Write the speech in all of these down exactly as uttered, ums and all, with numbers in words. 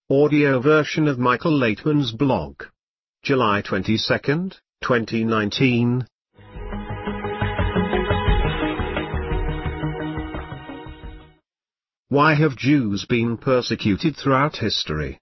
Audio version of Michael Laitman's blog. July twenty-second, twenty nineteen. Why have Jews been persecuted throughout history?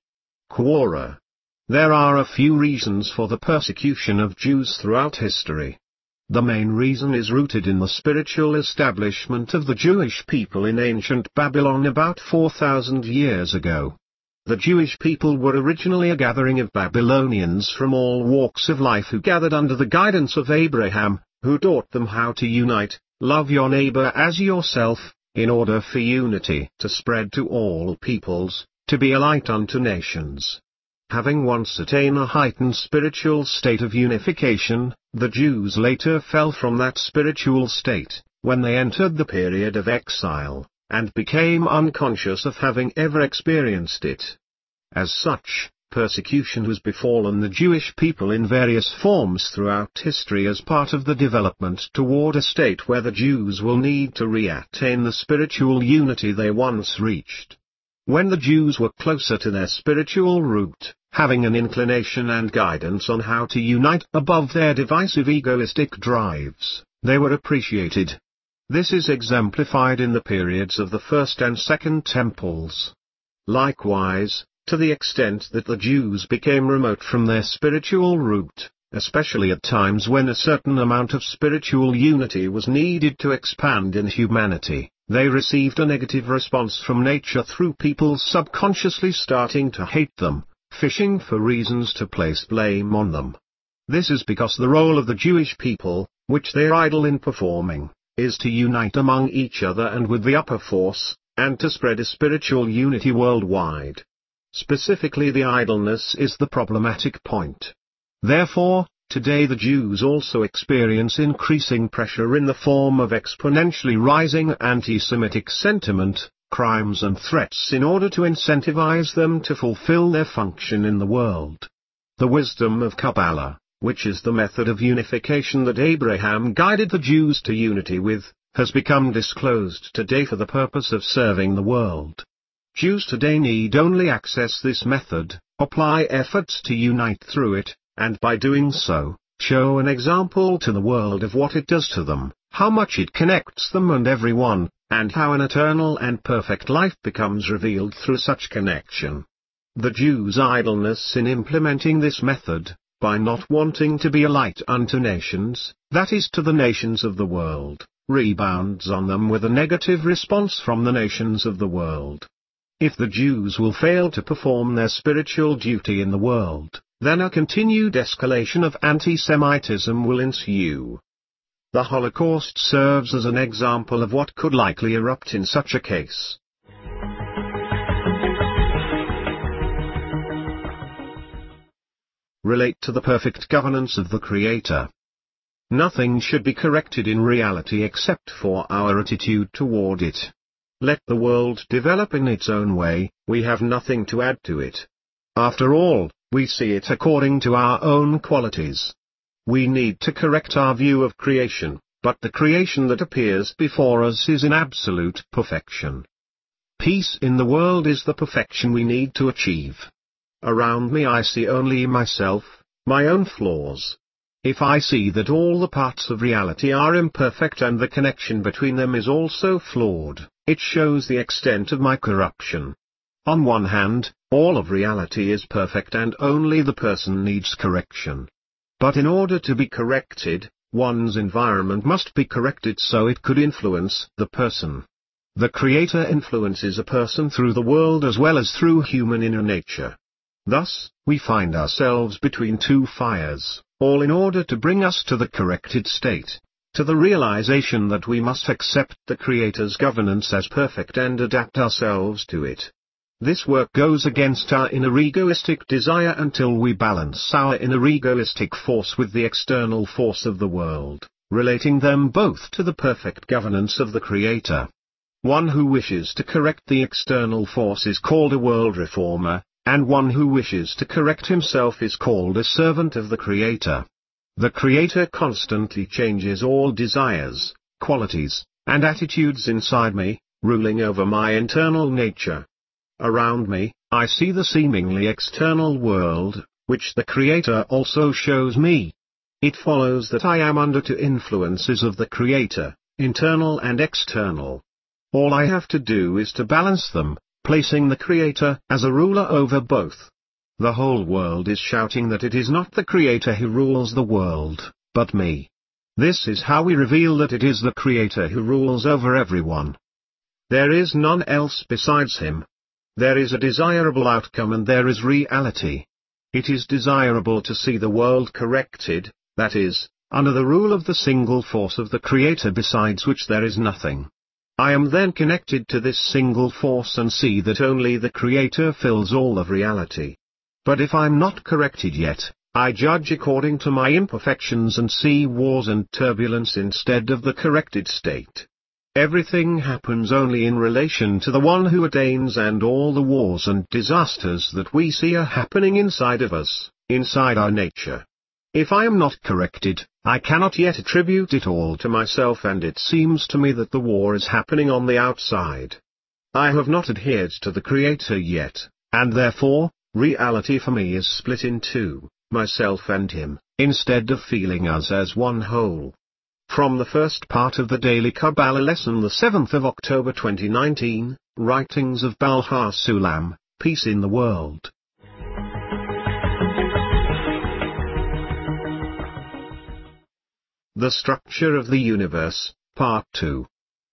Quora. There are a few reasons for the persecution of Jews throughout history. The main reason is rooted in the spiritual establishment of the Jewish people in ancient Babylon about four thousand years ago. The Jewish people were originally a gathering of Babylonians from all walks of life who gathered under the guidance of Abraham, who taught them how to unite, love your neighbor as yourself, in order for unity to spread to all peoples, to be a light unto nations. Having once attained a heightened spiritual state of unification, the Jews later fell from that spiritual state, when they entered the period of exile, and became unconscious of having ever experienced it. As such, persecution has befallen the Jewish people in various forms throughout history as part of the development toward a state where the Jews will need to re-attain the spiritual unity they once reached. When the Jews were closer to their spiritual root, having an inclination and guidance on how to unite above their divisive egoistic drives, they were appreciated. This is exemplified in the periods of the First and Second Temples. Likewise, to the extent that the Jews became remote from their spiritual root, especially at times when a certain amount of spiritual unity was needed to expand in humanity, they received a negative response from nature through people subconsciously starting to hate them, fishing for reasons to place blame on them. This is because the role of the Jewish people, which they idle in performing, is to unite among each other and with the upper force, and to spread a spiritual unity worldwide. Specifically, the idleness is the problematic point. Therefore, today the Jews also experience increasing pressure in the form of exponentially rising anti-Semitic sentiment, crimes and threats in order to incentivize them to fulfill their function in the world. The wisdom of Kabbalah, which is the method of unification that Abraham guided the Jews to unity with, has become disclosed today for the purpose of serving the world. Jews today need only access this method, apply efforts to unite through it, and by doing so, show an example to the world of what it does to them, how much it connects them and everyone, and how an eternal and perfect life becomes revealed through such connection. The Jews' idleness in implementing this method, by not wanting to be a light unto nations, that is to the nations of the world, rebounds on them with a negative response from the nations of the world. If the Jews will fail to perform their spiritual duty in the world, then a continued escalation of anti-Semitism will ensue. The Holocaust serves as an example of what could likely erupt in such a case. Relate to the perfect governance of the Creator. Nothing should be corrected in reality except for our attitude toward it. Let the world develop in its own way, we have nothing to add to it. After all, we see it according to our own qualities. We need to correct our view of creation, but the creation that appears before us is in absolute perfection. Peace in the world is the perfection we need to achieve. Around me I see only myself, my own flaws. If I see that all the parts of reality are imperfect and the connection between them is also flawed, it shows the extent of my corruption. On one hand, all of reality is perfect and only the person needs correction. But in order to be corrected, one's environment must be corrected so it could influence the person. The Creator influences a person through the world as well as through human inner nature. Thus, we find ourselves between two fires, all in order to bring us to the corrected state, to the realization that we must accept the Creator's governance as perfect and adapt ourselves to it. This work goes against our inner egoistic desire until we balance our inner egoistic force with the external force of the world, relating them both to the perfect governance of the Creator. One who wishes to correct the external force is called a world reformer, and one who wishes to correct himself is called a servant of the Creator. The Creator constantly changes all desires, qualities, and attitudes inside me, ruling over my internal nature. Around me, I see the seemingly external world, which the Creator also shows me. It follows that I am under two influences of the Creator, internal and external. All I have to do is to balance them, placing the Creator as a ruler over both. The whole world is shouting that it is not the Creator who rules the world, but me. This is how we reveal that it is the Creator who rules over everyone. There is none else besides Him. There is a desirable outcome and there is reality. It is desirable to see the world corrected, that is, under the rule of the single force of the Creator besides which there is nothing. I am then connected to this single force and see that only the Creator fills all of reality. But if I'm not corrected yet, I judge according to my imperfections and see wars and turbulence instead of the corrected state. Everything happens only in relation to the one who attains, and all the wars and disasters that we see are happening inside of us, inside our nature. If I am not corrected, I cannot yet attribute it all to myself, and it seems to me that the war is happening on the outside. I have not adhered to the Creator yet, and therefore, reality for me is split in two, myself and Him, instead of feeling us as one whole. From the first part of the Daily Kabbalah lesson, the seventh of October twenty nineteen, Writings of Baal HaSulam, Peace in the World. The Structure of the Universe, Part two.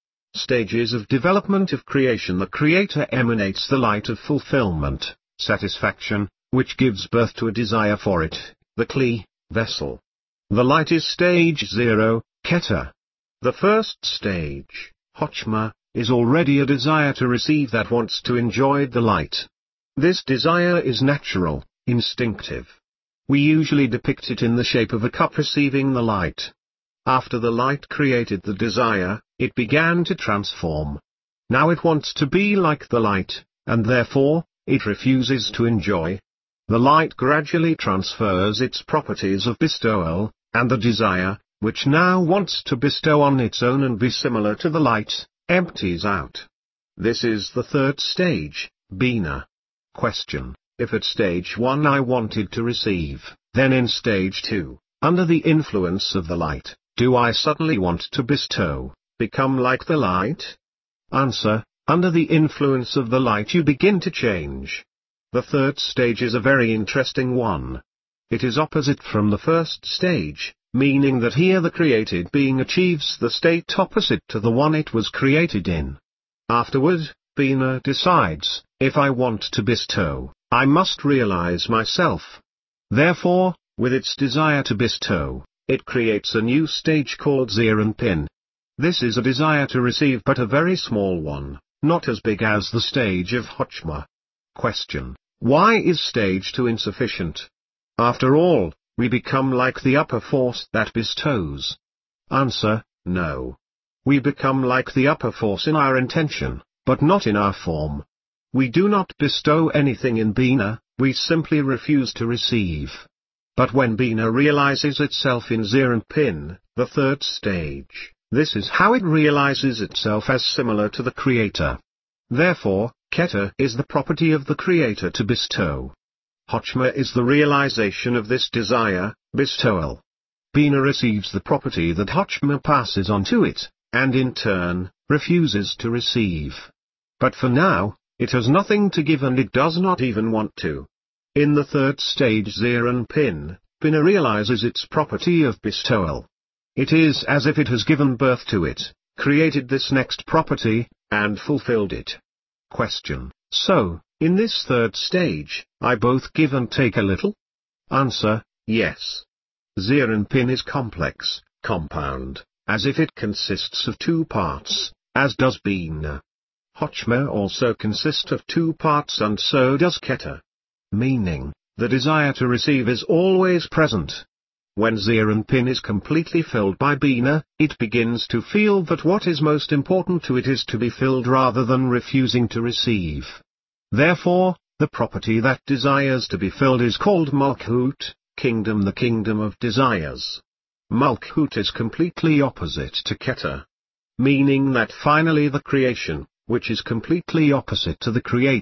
Stages of Development of Creation. The Creator emanates the light of fulfillment, satisfaction, which gives birth to a desire for it, the Kli, vessel. The light is stage zero, Keter. The first stage, Chochmah, is already a desire to receive that wants to enjoy the light. This desire is natural, instinctive. We usually depict it in the shape of a cup receiving the light. After the light created the desire, it began to transform. Now it wants to be like the light, and therefore, it refuses to enjoy. The light gradually transfers its properties of bestowal, and the desire, which now wants to bestow on its own and be similar to the light, empties out. This is the third stage, Bina. Question: if at stage one I wanted to receive, then in stage two, under the influence of the light, do I suddenly want to bestow, become like the light? Answer: under the influence of the light you begin to change. The third stage is a very interesting one. It is opposite from the first stage, meaning that here the created being achieves the state opposite to the one it was created in. Afterward, Bina decides, if I want to bestow, I must realize myself. Therefore, with its desire to bestow, it creates a new stage called Zeir Anpin. This is a desire to receive, but a very small one, not as big as the stage of Chochmah. Question: why is stage two insufficient? After all, we become like the upper force that bestows. Answer: no. We become like the upper force in our intention, but not in our form. We do not bestow anything in Bina, we simply refuse to receive. But when Bina realizes itself in Zeir Anpin, the third stage, this is how it realizes itself as similar to the Creator. Therefore, Keter is the property of the Creator to bestow. Chochmah is the realization of this desire, bestowal. Bina receives the property that Chochmah passes on to it, and in turn, refuses to receive. But for now, it has nothing to give and it does not even want to. In the third stage Zeir Anpin, Bina realizes its property of bestowal. It is as if it has given birth to it, created this next property, and fulfilled it. Question: so, in this third stage, I both give and take a little? Answer: yes. Zeir Anpin is complex, compound, as if it consists of two parts, as does Bina. Chochmah also consists of two parts, and so does Keter. Meaning, the desire to receive is always present. When Zeir Anpin is completely filled by Bina, it begins to feel that what is most important to it is to be filled rather than refusing to receive. Therefore, the property that desires to be filled is called Malchut, kingdom, the kingdom of desires. Malchut is completely opposite to Keter. Meaning that finally the creation, which is completely opposite to the Creator,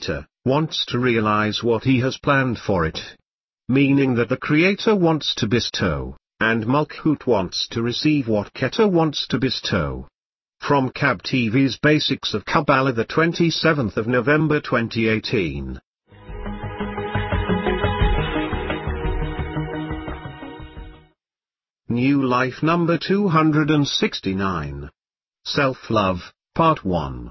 wants to realize what he has planned for it. Meaning that the Creator wants to bestow, and Malchut wants to receive what Keter wants to bestow. From K A B T V's Basics of Kabbalah, the twenty-seventh of November twenty eighteen. New Life number two hundred sixty-nine. Self-Love, Part one.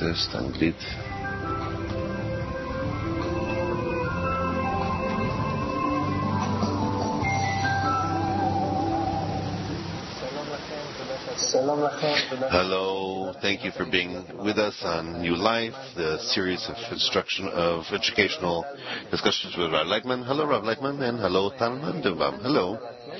Hello, thank you for being with us on New Life, the series of instruction of educational discussions with Rav Leichman. Hello, Rav Leichman, and hello, Talman Devam. Hello.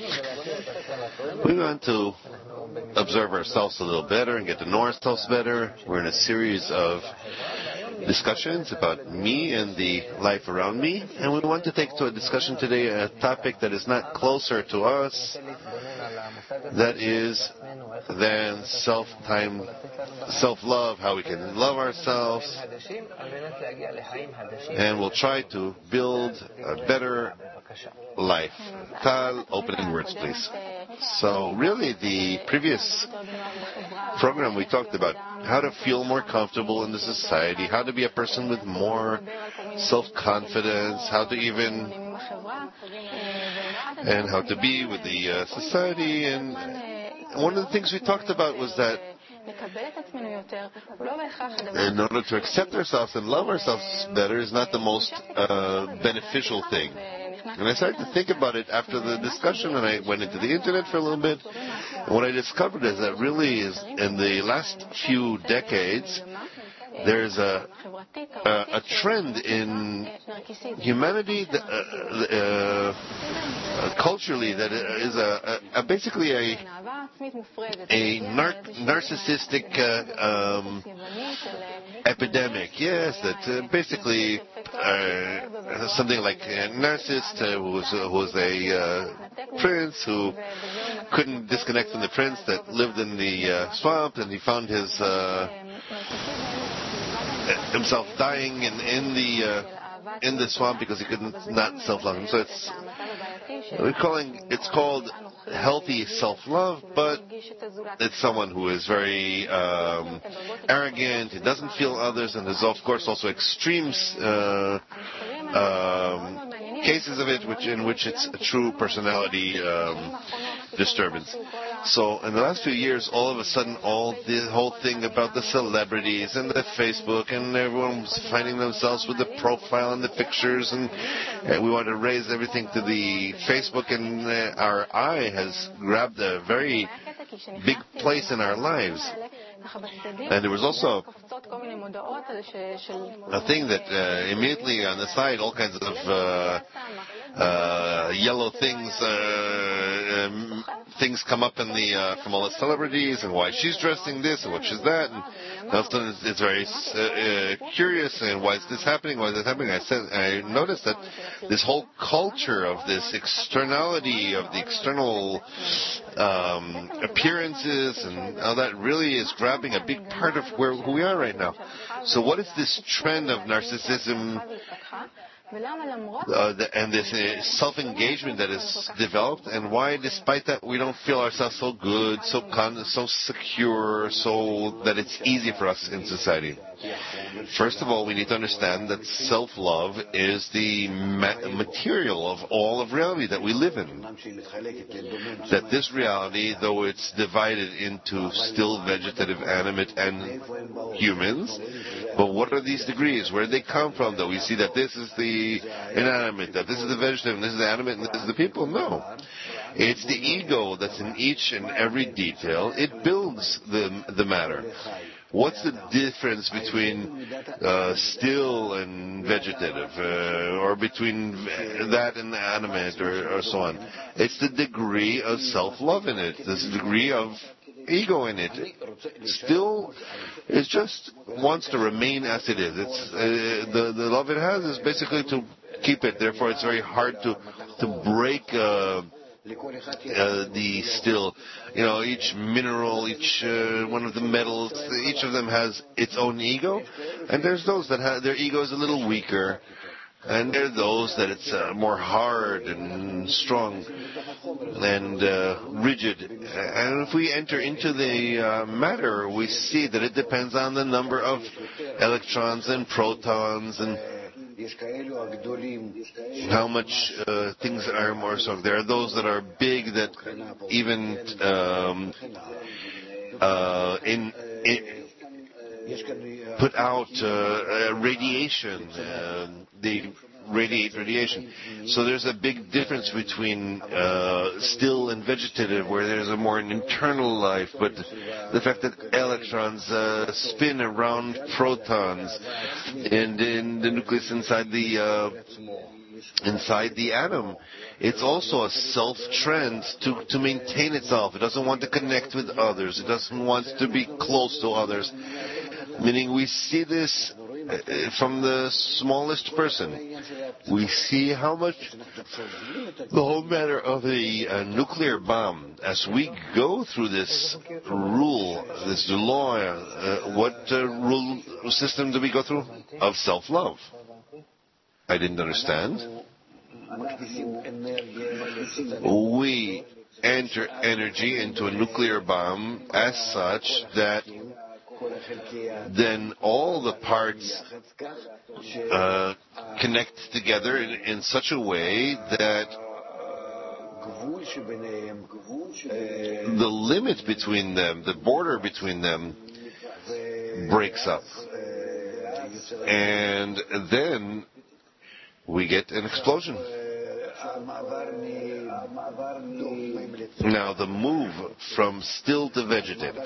We want to observe ourselves a little better and get to know ourselves better. We're in a series of discussions about me and the life around me, and we want to take to a discussion today a topic that is not closer to us, that is than self-time, self-love, how we can love ourselves, and we'll try to build a better life. Tal, opening words, please. So really the previous program we talked about how to feel more comfortable in the society, how to be a person with more self-confidence, how to even, and how to be with the uh, society. And one of the things we talked about was that in order to accept ourselves and love ourselves better is not the most uh, beneficial thing. And I started to think about it after the discussion, and I went into the internet for a little bit. And what I discovered is that really is in the last few decades, there's a, a, a trend in humanity, that, uh, uh, culturally, that is a, a, a basically a, a nar- narcissistic uh, um, epidemic. Yes, that uh, basically uh, something like a narcissist uh, who was, uh, who was a uh, prince who couldn't disconnect from the prince that lived in the uh, swamp, and he found his uh, himself dying in, in the uh, in the swamp because he couldn't not self-love him. So it's we're calling it's called healthy self-love, but it's someone who is very um, arrogant. He doesn't feel others, and there's of course also extremes. Uh, um, cases of it which in which it's a true personality um, disturbance. So in the last few years, all of a sudden, all the whole thing about the celebrities and the Facebook, and everyone was finding themselves with the profile and the pictures, and uh, we want to raise everything to the Facebook, and uh, our eye has grabbed a very big place in our lives. And there was also a thing that uh, immediately on the side, all kinds of uh, uh, yellow things, uh, um, things come up in the uh, from all the celebrities, and why she's dressing this and what she's that, and often it's, it's very uh, uh, curious. And why is this happening? Why is this happening? I said I noticed that this whole culture of this externality of the external um, apperances and all that really is grabbing a big part of where who we are right now. So what is this trend of narcissism uh, the, and this uh, self-engagement that is developed, and why despite that we don't feel ourselves so good, so con- so secure, so that it's easy for us in society? First of all, we need to understand that self-love is the ma- material of all of reality that we live in. That this reality, though it's divided into still vegetative, animate, and humans, but what are these degrees? Where do they come from? That we see that this is the inanimate, that this is the vegetative, and this is the animate, and this is the people? No. It's the ego that's in each and every detail. It builds the the matter. What's the difference between uh, still and vegetative, uh, or between that and animate, or, or so on? It's the degree of self-love in it. There's a degree of ego in it. Still, it just wants to remain as it is. It's uh, the the love it has is basically to keep it. Therefore, it's very hard to to break. Uh, uh, the still, you know, each mineral, each uh, one of the metals, each of them has its own ego, and there's those that have their ego is a little weaker, and there are those that it's uh, more hard and strong and uh, rigid. And if we enter into the uh, matter, we see that it depends on the number of electrons and protons and how much uh, things are more so. There are those that are big that even um, uh, in, in put out uh, radiation. Uh, they radiate radiation. So there's a big difference between uh, still and vegetative, where there's a more an internal life, but the fact that electrons uh, spin around protons and in the nucleus inside the uh, inside the atom, it's also a self-trend to, to maintain itself. It doesn't want to connect with others. It doesn't want to be close to others. Meaning we see this from the smallest person. We see how much the whole matter of the uh, nuclear bomb, as we go through this rule, this law, uh, what uh, rule system do we go through? Of self-love. I didn't understand. We enter energy into a nuclear bomb as such that then all the parts uh, connect together in, in such a way that the limit between them, the border between them, breaks up. And then we get an explosion. Now, the move from still to vegetative.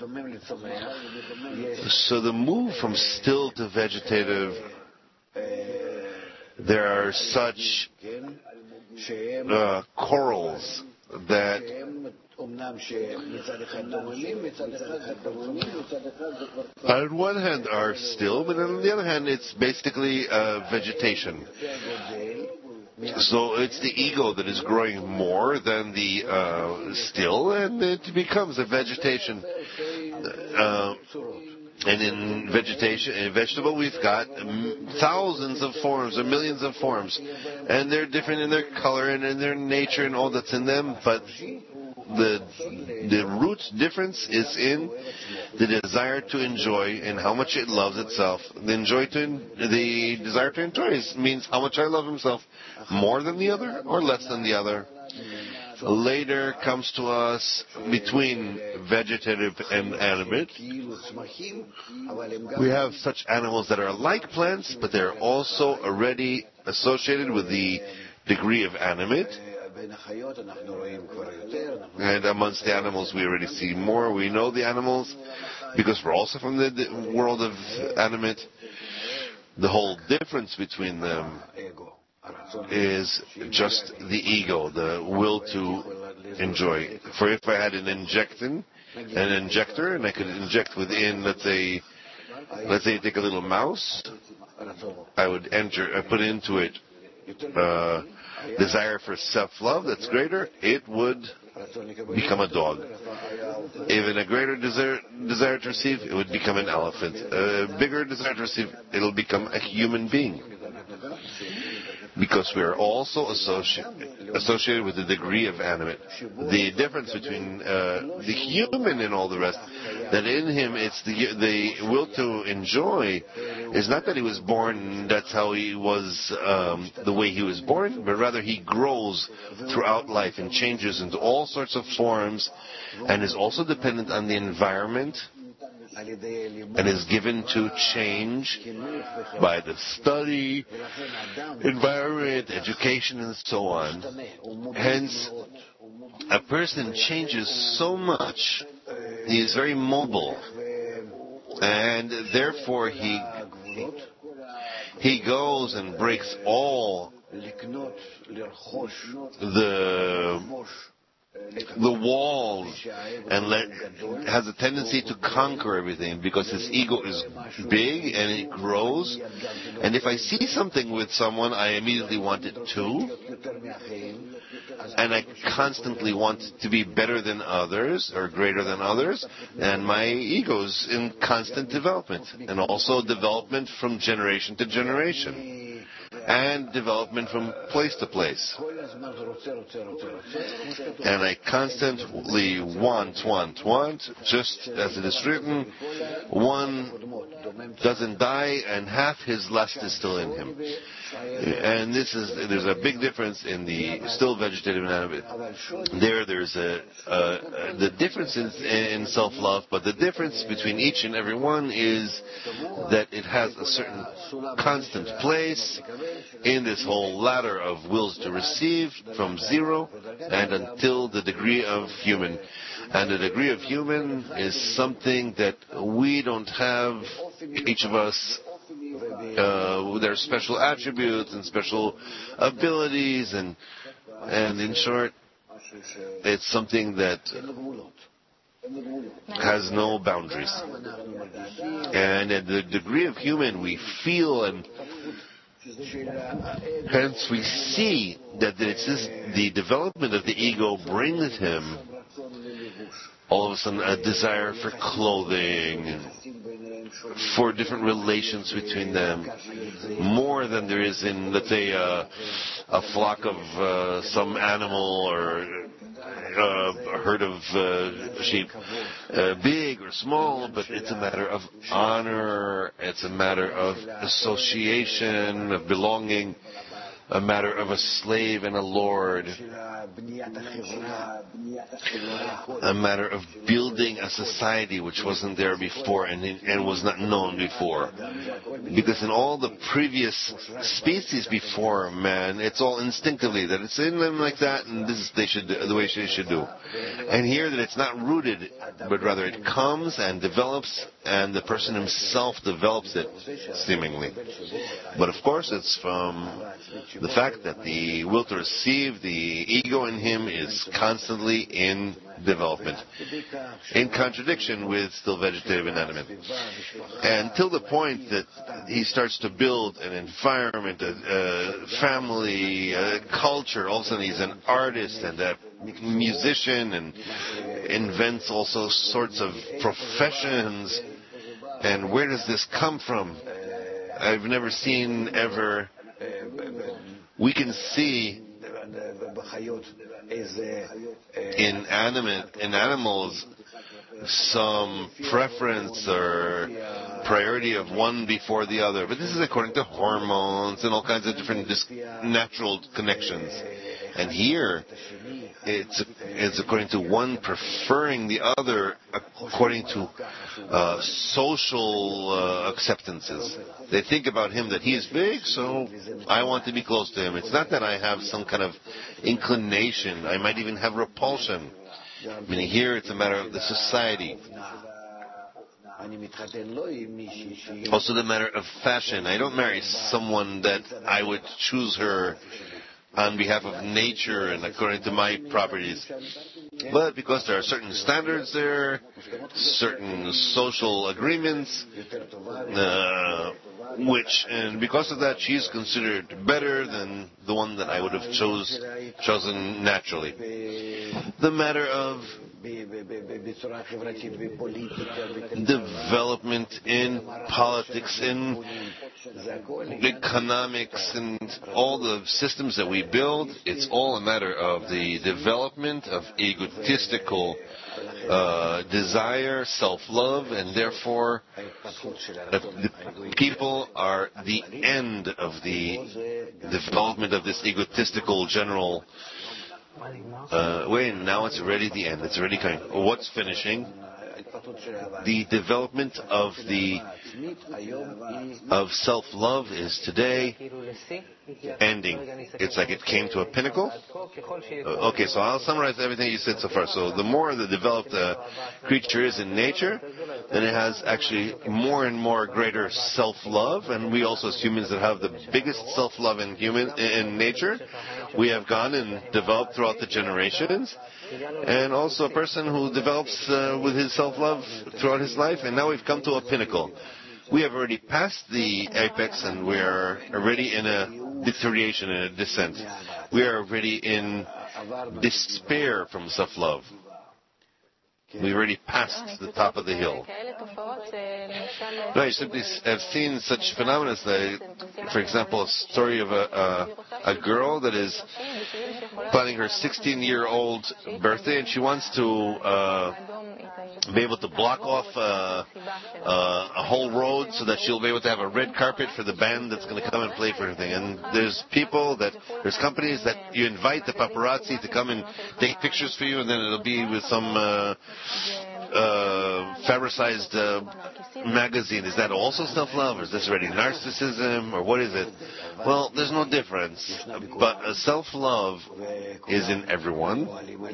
So the move from still to vegetative, there are such uh, corals that on one hand are still, but on the other hand it's basically uh, vegetation. So it's the ego that is growing more than the uh, still, and it becomes a vegetation. Uh, and in vegetation, in vegetable, we've got thousands of forms or millions of forms, and they're different in their color and in their nature and all that's in them. But the the root difference is in the desire to enjoy and how much it loves itself. The enjoy to the desire to enjoy means how much I love himself, more than the other or less than the other. Later comes to us between vegetative and animate. We have such animals that are like plants, but they're also already associated with the degree of animate. And amongst the animals we already see more. We know the animals because we're also from the, the world of animate. The whole difference between them is just the ego, the will to enjoy. For if I had an injectin, an injector, and I could inject within, let's say, let's say, take a little mouse, I would enter, I put into it uh, desire for self-love that's greater, it would become a dog. Even a greater desire, desire to receive, it would become an elephant. A bigger desire to receive, it'll become a human being. Because we are also associ- associated with the degree of animate. The difference between uh, the human and all the rest, that in him it's the the will to enjoy, is not that he was born, that's how he was, um, the way he was born, but rather he grows throughout life and changes into all sorts of forms, and is also dependent on the environment, and is given to change by the study, environment, education, and so on. Hence, a person changes so much, he is very mobile, and therefore he he goes and breaks all the the walls and let, has a tendency to conquer everything because his ego is big and it grows. And if I see something with someone, I immediately want it too. and I constantly want to be better than others or greater than others, and my ego's in constant development, and also development from generation to generation, and development from place to place. And I constantly want, want, want, just as it is written, one doesn't die and half his lust is still in him. And this is, there's a big difference in the still vegetative and animate. There, there's a, uh, the difference in, in self-love, but the difference between each and every one is that it has a certain constant place in this whole ladder of wills to receive from zero and until the degree of human. And the degree of human is something that we don't have, each of us, uh, with their special attributes and special abilities, and and in short, it's something that has no boundaries. And at the degree of human we feel, and hence we see that it's this, the development of the ego brings him all of a sudden a desire for clothing, for different relations between them, more than there is in, let's say, uh, a flock of uh, some animal or uh, a herd of uh, sheep, uh, big or small, but it's a matter of honor, it's a matter of association, of belonging, a matter of a slave and a lord, a matter of building a society which wasn't there before and, and was not known before. Because in all the previous species before man, it's all instinctively that it's in them like that, and this is they should the way they should do. And here that it's not rooted, but rather it comes and develops, and the person himself develops it, seemingly. But of course, it's from the fact that the will to receive, the ego in him is constantly in development, in contradiction with still vegetative and animate. And till the point that he starts to build an environment, a, a family, a culture, all of a sudden he's an artist and a musician and invents also sorts of professions. And where does this come from? I've never seen ever. We can see in animate, in animals, some preference or priority of one before the other. But this is according to hormones and all kinds of different dis- natural connections. And here, it's it's according to one preferring the other according to uh, social uh, acceptances. They think about him that he is big, so I want to be close to him. It's not that I have some kind of inclination. I might even have repulsion. I mean, here it's a matter of the society. Also the matter of fashion. I don't marry someone that I would choose her on behalf of nature and according to my properties. But because there are certain standards there, certain social agreements, uh, which, and because of that, she's considered better than the one that I would have chose, chosen naturally. The matter of development in politics, in economics, and all the systems that we build, it's all a matter of the development of egotistical uh, desire, self-love, and therefore uh, the people are the end of the development of this egotistical general Uh, wait, now it's already the end. It's already coming. What's finishing? The development of the of self-love is today ending. It's like it came to a pinnacle. Uh, okay, so I'll summarize everything you said so far. So the more the developed uh, creature is in nature, then it has actually more and more greater self-love, and we also as humans that have the biggest self-love in human in nature, we have gone and developed throughout the generations, and also a person who develops uh, with his self-love throughout his life, and now we've come to a pinnacle. We have already passed the apex, and we are already in a deterioration, in a descent. we are already in despair from self-love. We already passed the top of the hill. No, I simply have seen such phenomena, that, for example, a story of a, a, a girl that is planning her sixteen-year-old birthday, and she wants to uh, be able to block off uh, uh, a whole road so that she'll be able to have a red carpet for the band that's going to come and play for her thing. And there's people that, there's companies that you invite the paparazzi to come and take pictures for you, and then it'll be with some uh, uh, fabricized uh, magazine. Is that also self-love, or is this already narcissism, or what is it? Well, there's no difference. But uh, self-love is in everyone,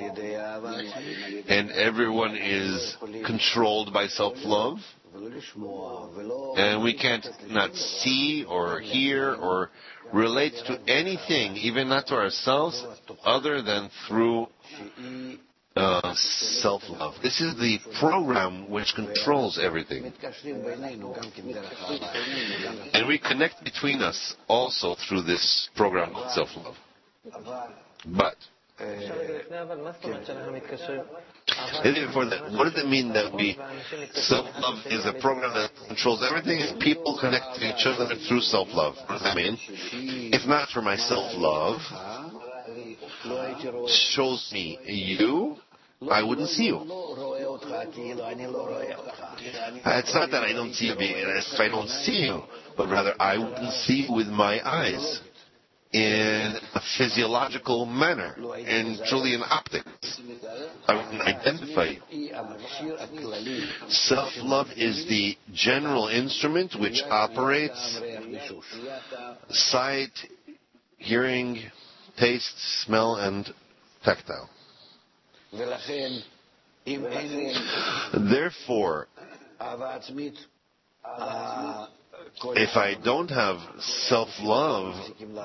and everyone is controlled by self-love. And we can't not see or hear or relate to anything, even not to ourselves, other than through uh, self-love. This is the program which controls everything. And we connect between us also through this program called self-love. But before that, what does it mean that we self-love is a program that controls everything, and people connect to each other through self-love? What does that mean? If not for my self-love shows me you, I wouldn't see you. It's not that I don't see you, if I don't see you, but rather I wouldn't see you with my eyes in a physiological manner, and truly in optics. I wouldn't identify you. Self-love is the general instrument which operates sight, hearing, taste, smell, and tactile. Therefore, if I don't have self-love,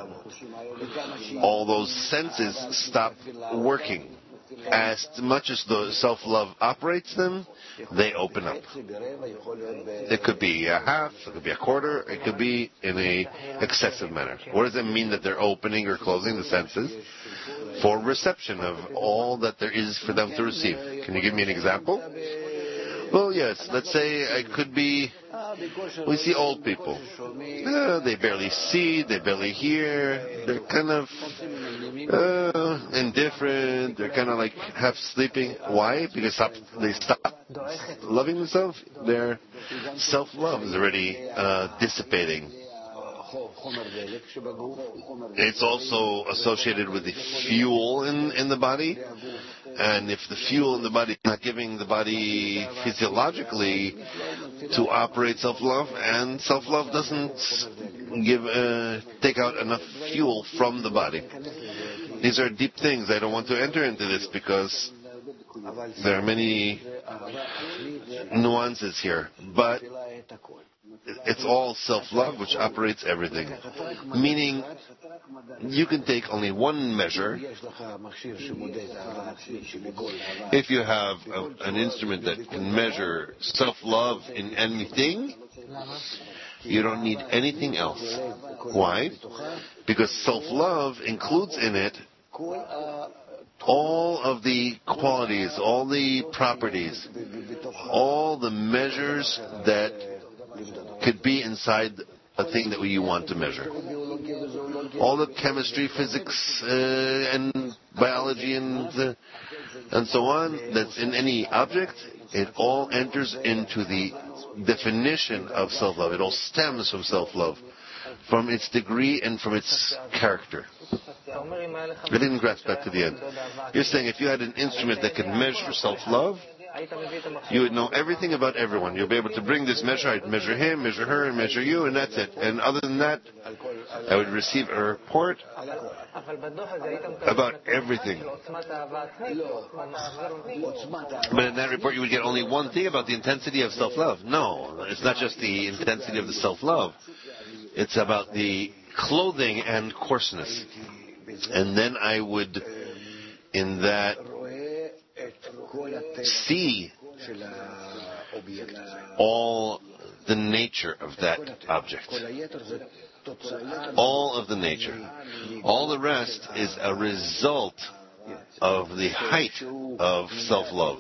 all those senses stop working. As much as the self-love operates them, they open up. It could be a half, it could be a quarter, it could be in a excessive manner. What does it mean that they're opening or closing the senses? For reception of all that there is for them to receive. Can you give me an example? Well, yes. Let's say I could be, we see old people. Uh, they barely see, they barely hear. They're kind of uh, indifferent. They're kind of like half sleeping. Why? Because stop, they stop loving themselves. Their self-love is already uh, dissipating. It's also associated with the fuel in, in the body. And if the fuel in the body is not giving the body physiologically to operate self-love, and self-love doesn't give uh, take out enough fuel from the body. These are deep things. I don't want to enter into this because there are many nuances here. But it's all self-love which operates everything. Meaning, you can take only one measure. If you have a, an instrument that can measure self-love in anything, you don't need anything else. Why? Because self-love includes in it all of the qualities, all the properties, all the measures that could be inside a thing that you want to measure. All the chemistry, physics, uh, and biology, and uh, and so on that's in any object, it all enters into the definition of self-love. It all stems from self-love, from its degree and from its character. I didn't grasp that to the end. You're saying if you had an instrument that could measure self-love, you would know everything about everyone. You'll be able to bring this measure. I'd measure him, measure her, and measure you, and that's it. And other than that, I would receive a report about everything. But in that report, you would get only one thing about the intensity of self-love. No, it's not just the intensity of the self-love. It's about the clothing and coarseness. And then I would, in that, see all the nature of that object. all of the nature. All the rest is a result of the height of self-love.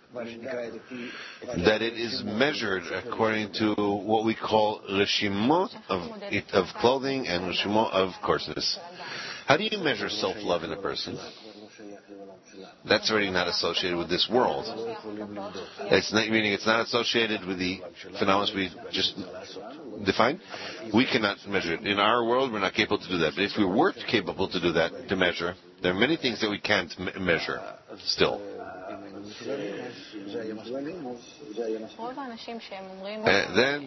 That it is measured according to what we call reshimot of, of clothing and reshimot of coarseness. How do you measure self-love in a person? That's already not associated with this world. It's not, meaning it's not associated with the phenomena we just defined. We cannot measure it. In our world, we're not capable to do that. But if we were capable to do that, to measure, there are many things that we can't m- measure still. And then,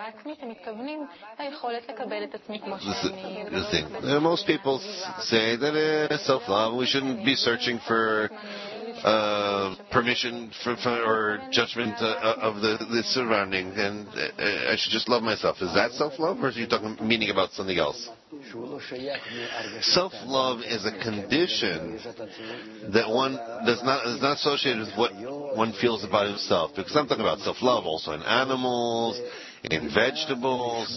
the thing. Uh, most people say that uh, self-love, we shouldn't be searching for uh, permission for, for, or judgment uh, of the, the surrounding, and uh, I should just love myself. Is that self-love, or are you talking meaning about something else? Self-love is a condition that one does not is not associated with what one feels about himself. Because I'm talking about self-love also in animals, in vegetables.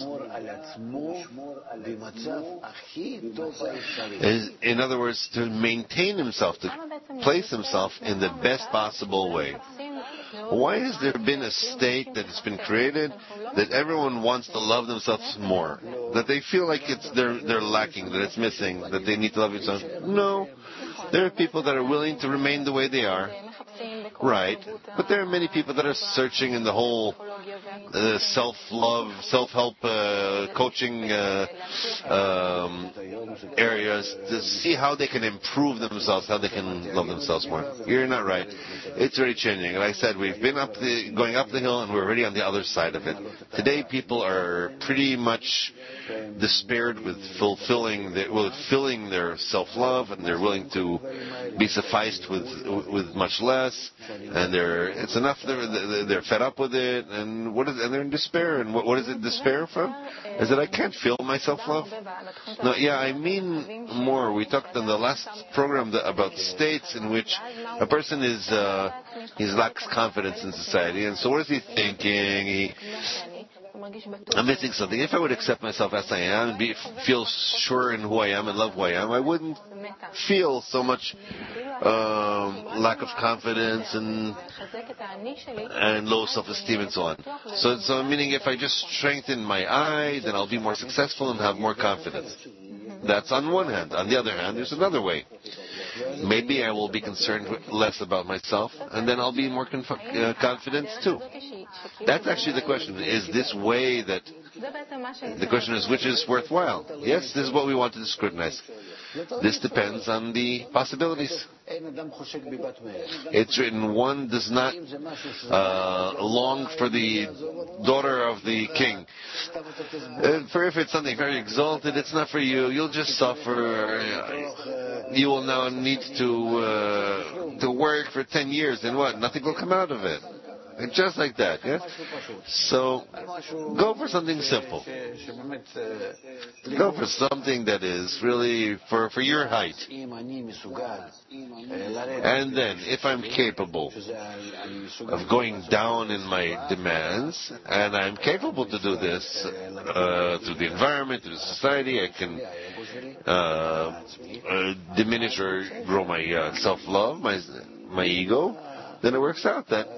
Is, in other words, to maintain himself, to place himself in the best possible way. Why has there been a state that has been created that everyone wants to love themselves more? That they feel like it's they're they're lacking, that it's missing, that they need to love themselves? No. There are people that are willing to remain the way they are. Right. But there are many people that are searching in the whole uh, self-love, self-help uh, coaching uh, um, areas to see how they can improve themselves, how they can love themselves more. You're not right. It's already changing. Like I said, we've been up the, going up the hill and we're already on the other side of it. Today people are pretty much despaired with fulfilling their, with filling their self-love, and they're willing to be sufficed with with much less, and they're it's enough. They're they're fed up with it, and what is and they're in despair. And what, what is it despair from? Is that I can't feel my self-love? No, yeah, I mean more. We talked in the last program about states in which a person is uh, he lacks confidence in society, and so what is he thinking? He I'm missing something. If I would accept myself as I am and be, feel sure in who I am and love who I am, I wouldn't feel so much um, lack of confidence and and low self-esteem and so on. So, so meaning if I just strengthen my I, then I'll be more successful and have more confidence. That's on one hand. On the other hand, there's another way. Maybe I will be concerned less about myself, and then I'll be more conf- uh, confident too. That's actually the question. Is this way that... The question is, which is worthwhile? Yes, this is what we wanted to scrutinize. This depends on the possibilities. It's written, one does not uh, long for the daughter of the king. Uh, for if it's something very exalted, it's not for you. You'll just suffer. You will now need to uh, to work for ten years, and what? Nothing will come out of it. Just like that, yeah? So, go for something simple. Go for something that is really for, for your height. And then, if I'm capable of going down in my demands, and I'm capable to do this uh, through the environment, through society, I can uh, uh, diminish or grow my uh, self-love, my, my ego, then it works out that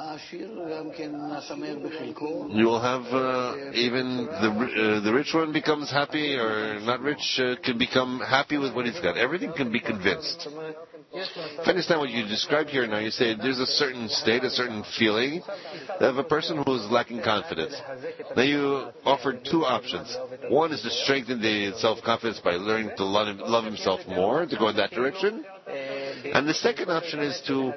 you will have uh, even the uh, the rich one becomes happy, or not rich uh, can become happy with what he's got. Everything can be convinced. If I understand what you described here now, you say there's a certain state, a certain feeling of a person who is lacking confidence. Now you offered two options. One is to strengthen the self-confidence by learning to love, love himself more, to go in that direction. And the second option is to,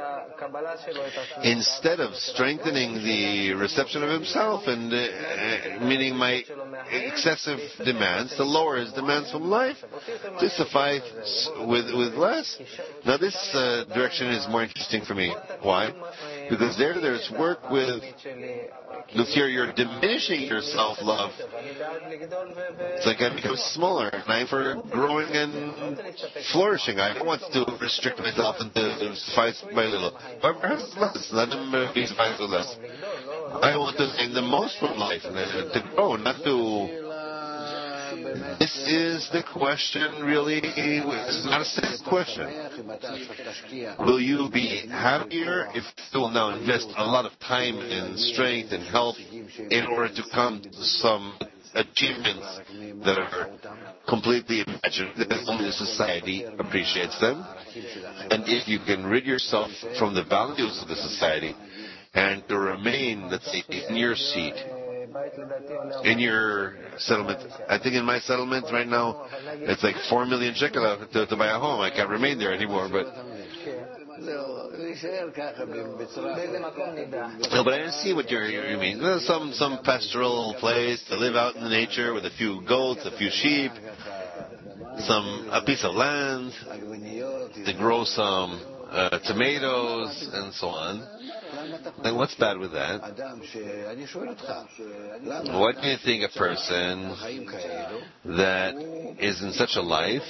instead of strengthening the reception of himself and uh, meaning my excessive demands, to lower his demands from life, to suffice with with less. Now this uh, direction is more interesting for me. Why? Because there there's work with, look here, you're diminishing your self-love. It's like I become smaller, and I'm for growing and flourishing. I don't want to restrict myself and to suffice by little. But perhaps less. Let him be sufficed with less. I want to gain the most from life, and to grow, not to This is the question, really. It's not a simple question. Will you be happier if you will now invest a lot of time and strength and health in order to come to some achievements that are completely imagined, that only the society appreciates them? And if you can rid yourself from the values of the society and to remain, let's say, in your seat, in your settlement. I think in my settlement right now, it's like four million shekel to, to buy a home. I can't remain there anymore, but... No, but I see what you're, you mean. Well, some, some pastoral place to live out in the nature with a few goats, a few sheep, some, a piece of land, to grow some uh, tomatoes and so on. And what's bad with that? What do you think a person that is in such a life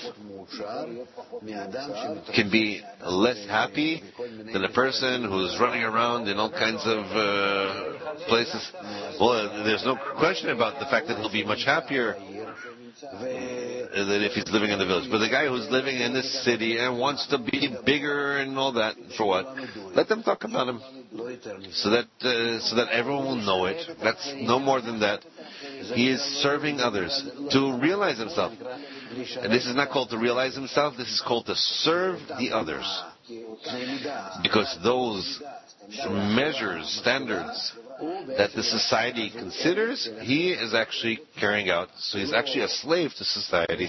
can be less happy than a person who's running around in all kinds of uh, places? Well, there's no question about the fact that he'll be much happier than if he's living in the village. But the guy who's living in this city and wants to be bigger and all that, for what? Let them talk about him. So that uh, so that everyone will know it. That's no more than that. He is serving others to realize himself. And this is not called to realize himself. This is called to serve the others. Because those measures, standards that the society considers, he is actually carrying out. So he's actually a slave to society.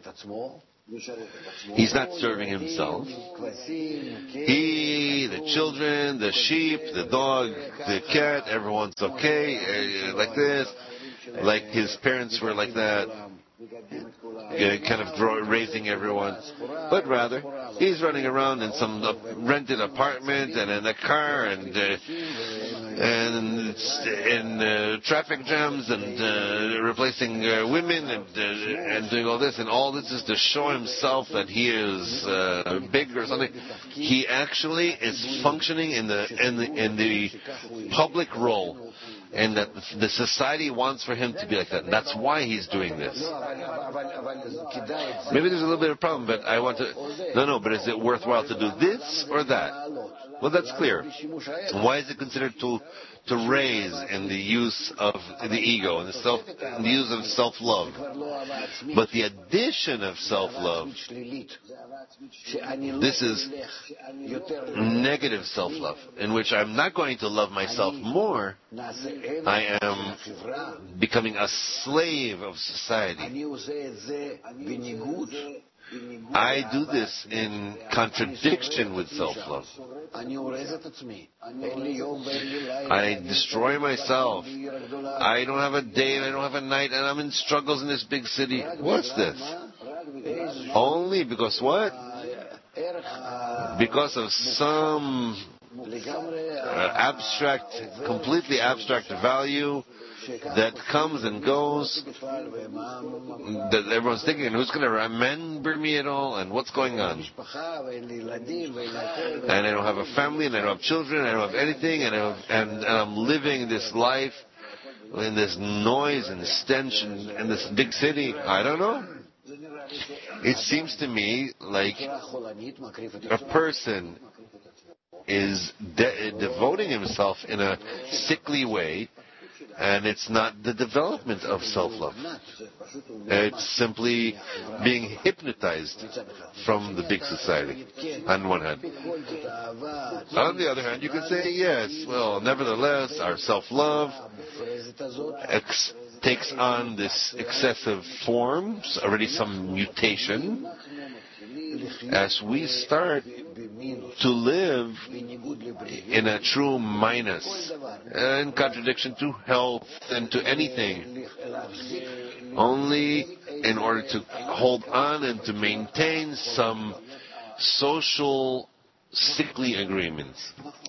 He's not serving himself. He, the children, the sheep, the dog, the cat, everyone's okay, uh, like this, like his parents were like that, uh, kind of grow, raising everyone. But rather, he's running around in some uh, rented apartment and in a car and uh, and in uh, traffic jams and uh, replacing uh, women and uh, and doing all this, and all this is to show himself that he is uh, big or something. He actually is functioning in the in the in the public role, and that the society wants for him to be like that. And that's why he's doing this. Maybe there's a little bit of a problem, but I want to... No, no, but is it worthwhile to do this or that? Well, that's clear. Why is it considered to to raise in the use of the ego and the self, in the use of self-love? But the addition of self-love, this is negative self-love, in which I'm not going to love myself more. I am becoming a slave of society. I do this in contradiction with self-love. I destroy myself. I don't have a day and I don't have a night, and I'm in struggles in this big city. What's this? Only because what? Because of some uh, abstract, completely abstract value that comes and goes, that everyone's thinking, who's going to remember me at all, and what's going on? And I don't have a family, and I don't have children, and I don't have anything, and, I have, and, and I'm living this life in this noise and stench in, in this big city. I don't know. It seems to me like a person is de- devoting himself in a sickly way, and it's not the development of self-love. It's simply being hypnotized from the big society, on one hand. On the other hand, you can say, yes, well, nevertheless, our self-love ex- takes on this excessive forms, already some mutation, as we start to live in a true minus, in contradiction to health and to anything, only in order to hold on and to maintain some social sickly agreements.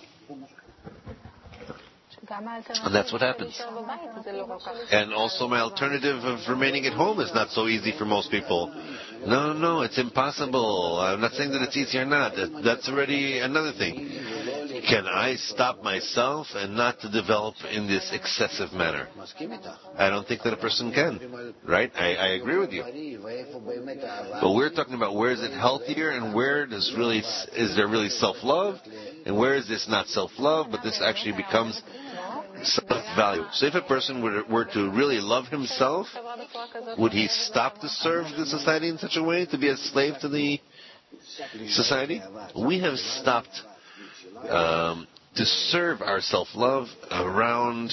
And that's what happens. And also my alternative of remaining at home is not so easy for most people. No, no, it's impossible. I'm not saying that it's easy or not. That's already another thing. Can I stop myself and not to develop in this excessive manner? I don't think that a person can, right? I, I agree with you. But we're talking about where is it healthier and where does really is there really self-love and where is this not self-love, but this actually becomes self-value. So if a person were, were to really love himself, would he stop to serve the society in such a way, to be a slave to the society? We have stopped um, to serve our self-love around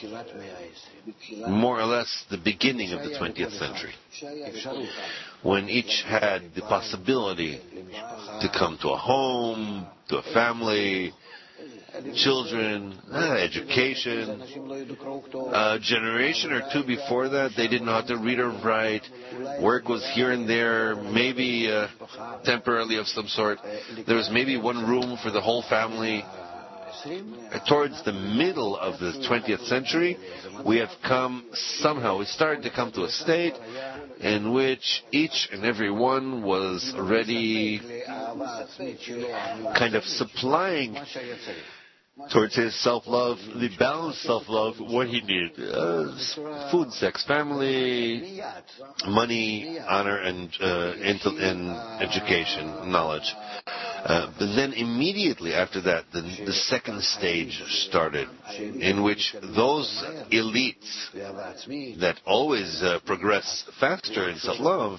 more or less the beginning of the twentieth century, when each had the possibility to come to a home, to a family, children, uh, education. A generation or two before that, they didn't know how to read or write. Work was here and there, maybe uh, temporarily of some sort. There was maybe one room for the whole family. Towards the middle of the twentieth century, we have come somehow, we started to come to a state in which each and every one was already kind of supplying towards his self-love, the balanced self-love, what he needed. Uh, food, sex, family, money, honor, and, uh, and education, knowledge. Uh, but then immediately after that, the, the second stage started, in which those elites that always uh, progress faster in self-love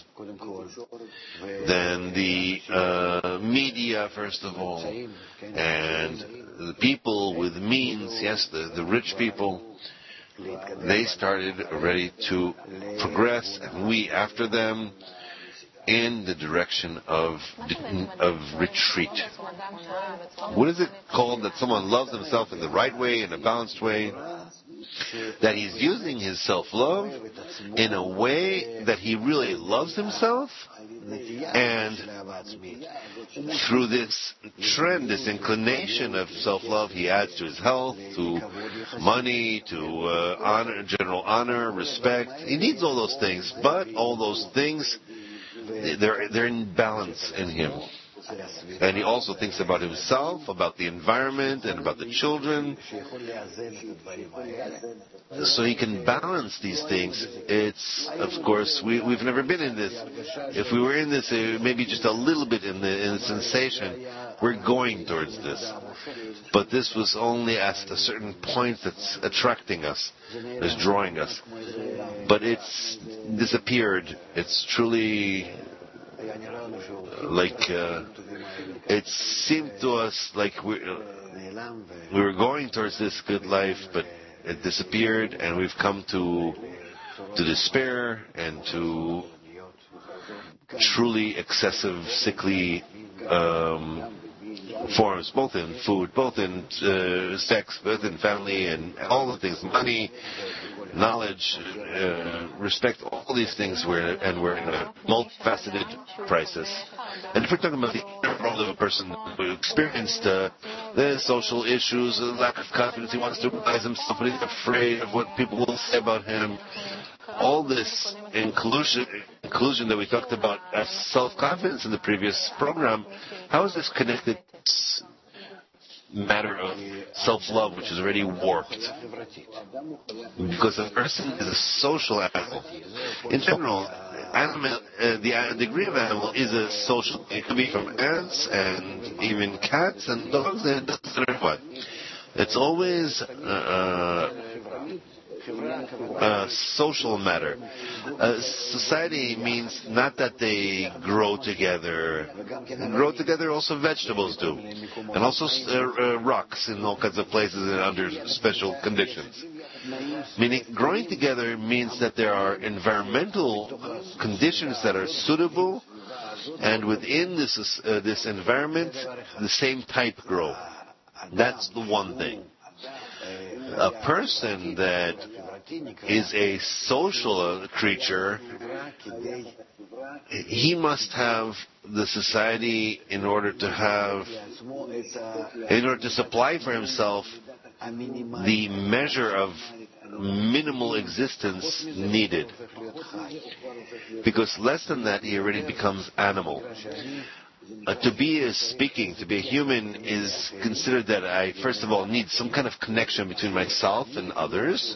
than the uh, media, first of all, and the people with means, yes, the, the rich people, they started already to progress, and we after them, in the direction of of retreat. What is it called that someone loves himself in the right way, in a balanced way? That he's using his self-love in a way that he really loves himself, and through this trend, this inclination of self-love, he adds to his health, to money, to uh, honor, general honor, respect. He needs all those things, but all those things, They're, they're in balance in him. And he also thinks about himself, about the environment, and about the children. So he can balance these things. It's, of course, we, we've never been in this. If we were in this, uh, maybe just a little bit in the, in the sensation, we're going towards this. But this was only at a certain point that's attracting us, that's drawing us. But it's disappeared. It's truly like uh, it seemed to us like we uh, we were going towards this good life, but it disappeared, and we've come to to despair and to truly excessive, sickly um, forms, both in food, both in uh, sex, both in family, and all the things, money, knowledge, uh, respect, all these things, we're, and we're in a multifaceted crisis. And if we're talking about the inner world of a person who experienced uh, the social issues, the lack of confidence, he wants to realize himself, but he's afraid of what people will say about him. All this inclusion, inclusion that we talked about as self-confidence in the previous program, how is this connected to this matter of self-love, which is already warped? Because a person is a social animal. In general, animal, uh, the uh, degree of animal is a social. It could be from ants and even cats and dogs, and it doesn't matter what. It's always uh, Uh, social matter. Uh, society means not that they grow together. Grow together also vegetables do. And also uh, uh, rocks in all kinds of places and under special conditions. Meaning growing together means that there are environmental conditions that are suitable, and within this, uh, this environment, the same type grow. That's the one thing. A person that is a social creature, he must have the society in order to have, in order to supply for himself the measure of minimal existence needed. Because less than that, he already becomes animal. Uh, to be a speaking, to be a human is considered that I, first of all, need some kind of connection between myself and others,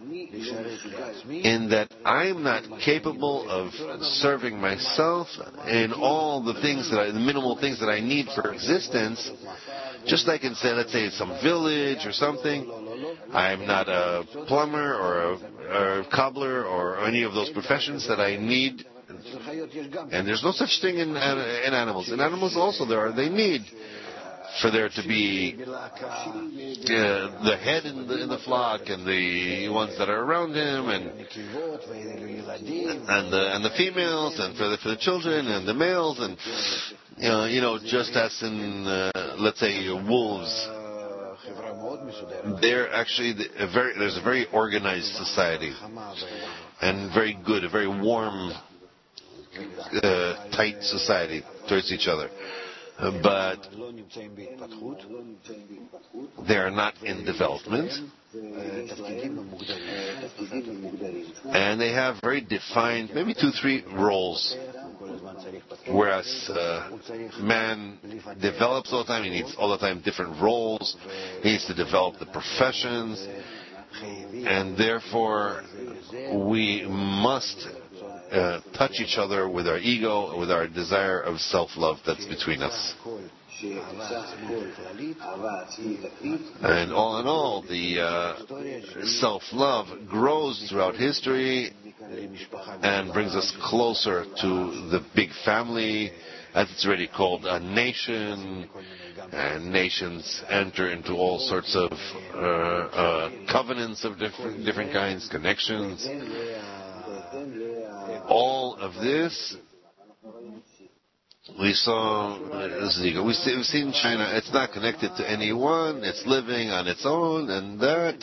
in that I'm not capable of serving myself in all the things that I, the minimal things that I need for existence. Just like in, say, let's say, some village or something, I'm not a plumber or a, or a cobbler or any of those professions that I need. And there's no such thing in, in animals. In animals also there are, they need for there to be uh, the head in the, in the flock and the ones that are around him and and the, and the females and for the, for the children and the males and you know, you know just as in uh, let's say wolves, they're actually a very, there's a very organized society and very good, a very warm, Uh, tight society towards each other, uh, but they are not in development, and they have very defined, maybe two, three roles. Whereas uh, man develops all the time, he needs all the time different roles. He needs to develop the professions, and therefore we must Uh, touch each other with our ego, with our desire of self-love that's between us. And all in all, the uh, self-love grows throughout history and brings us closer to the big family, as it's already called a nation, and nations enter into all sorts of uh, uh, covenants of different, different kinds, connections. All of this, we saw, we've seen China, it's not connected to anyone, it's living on its own, and that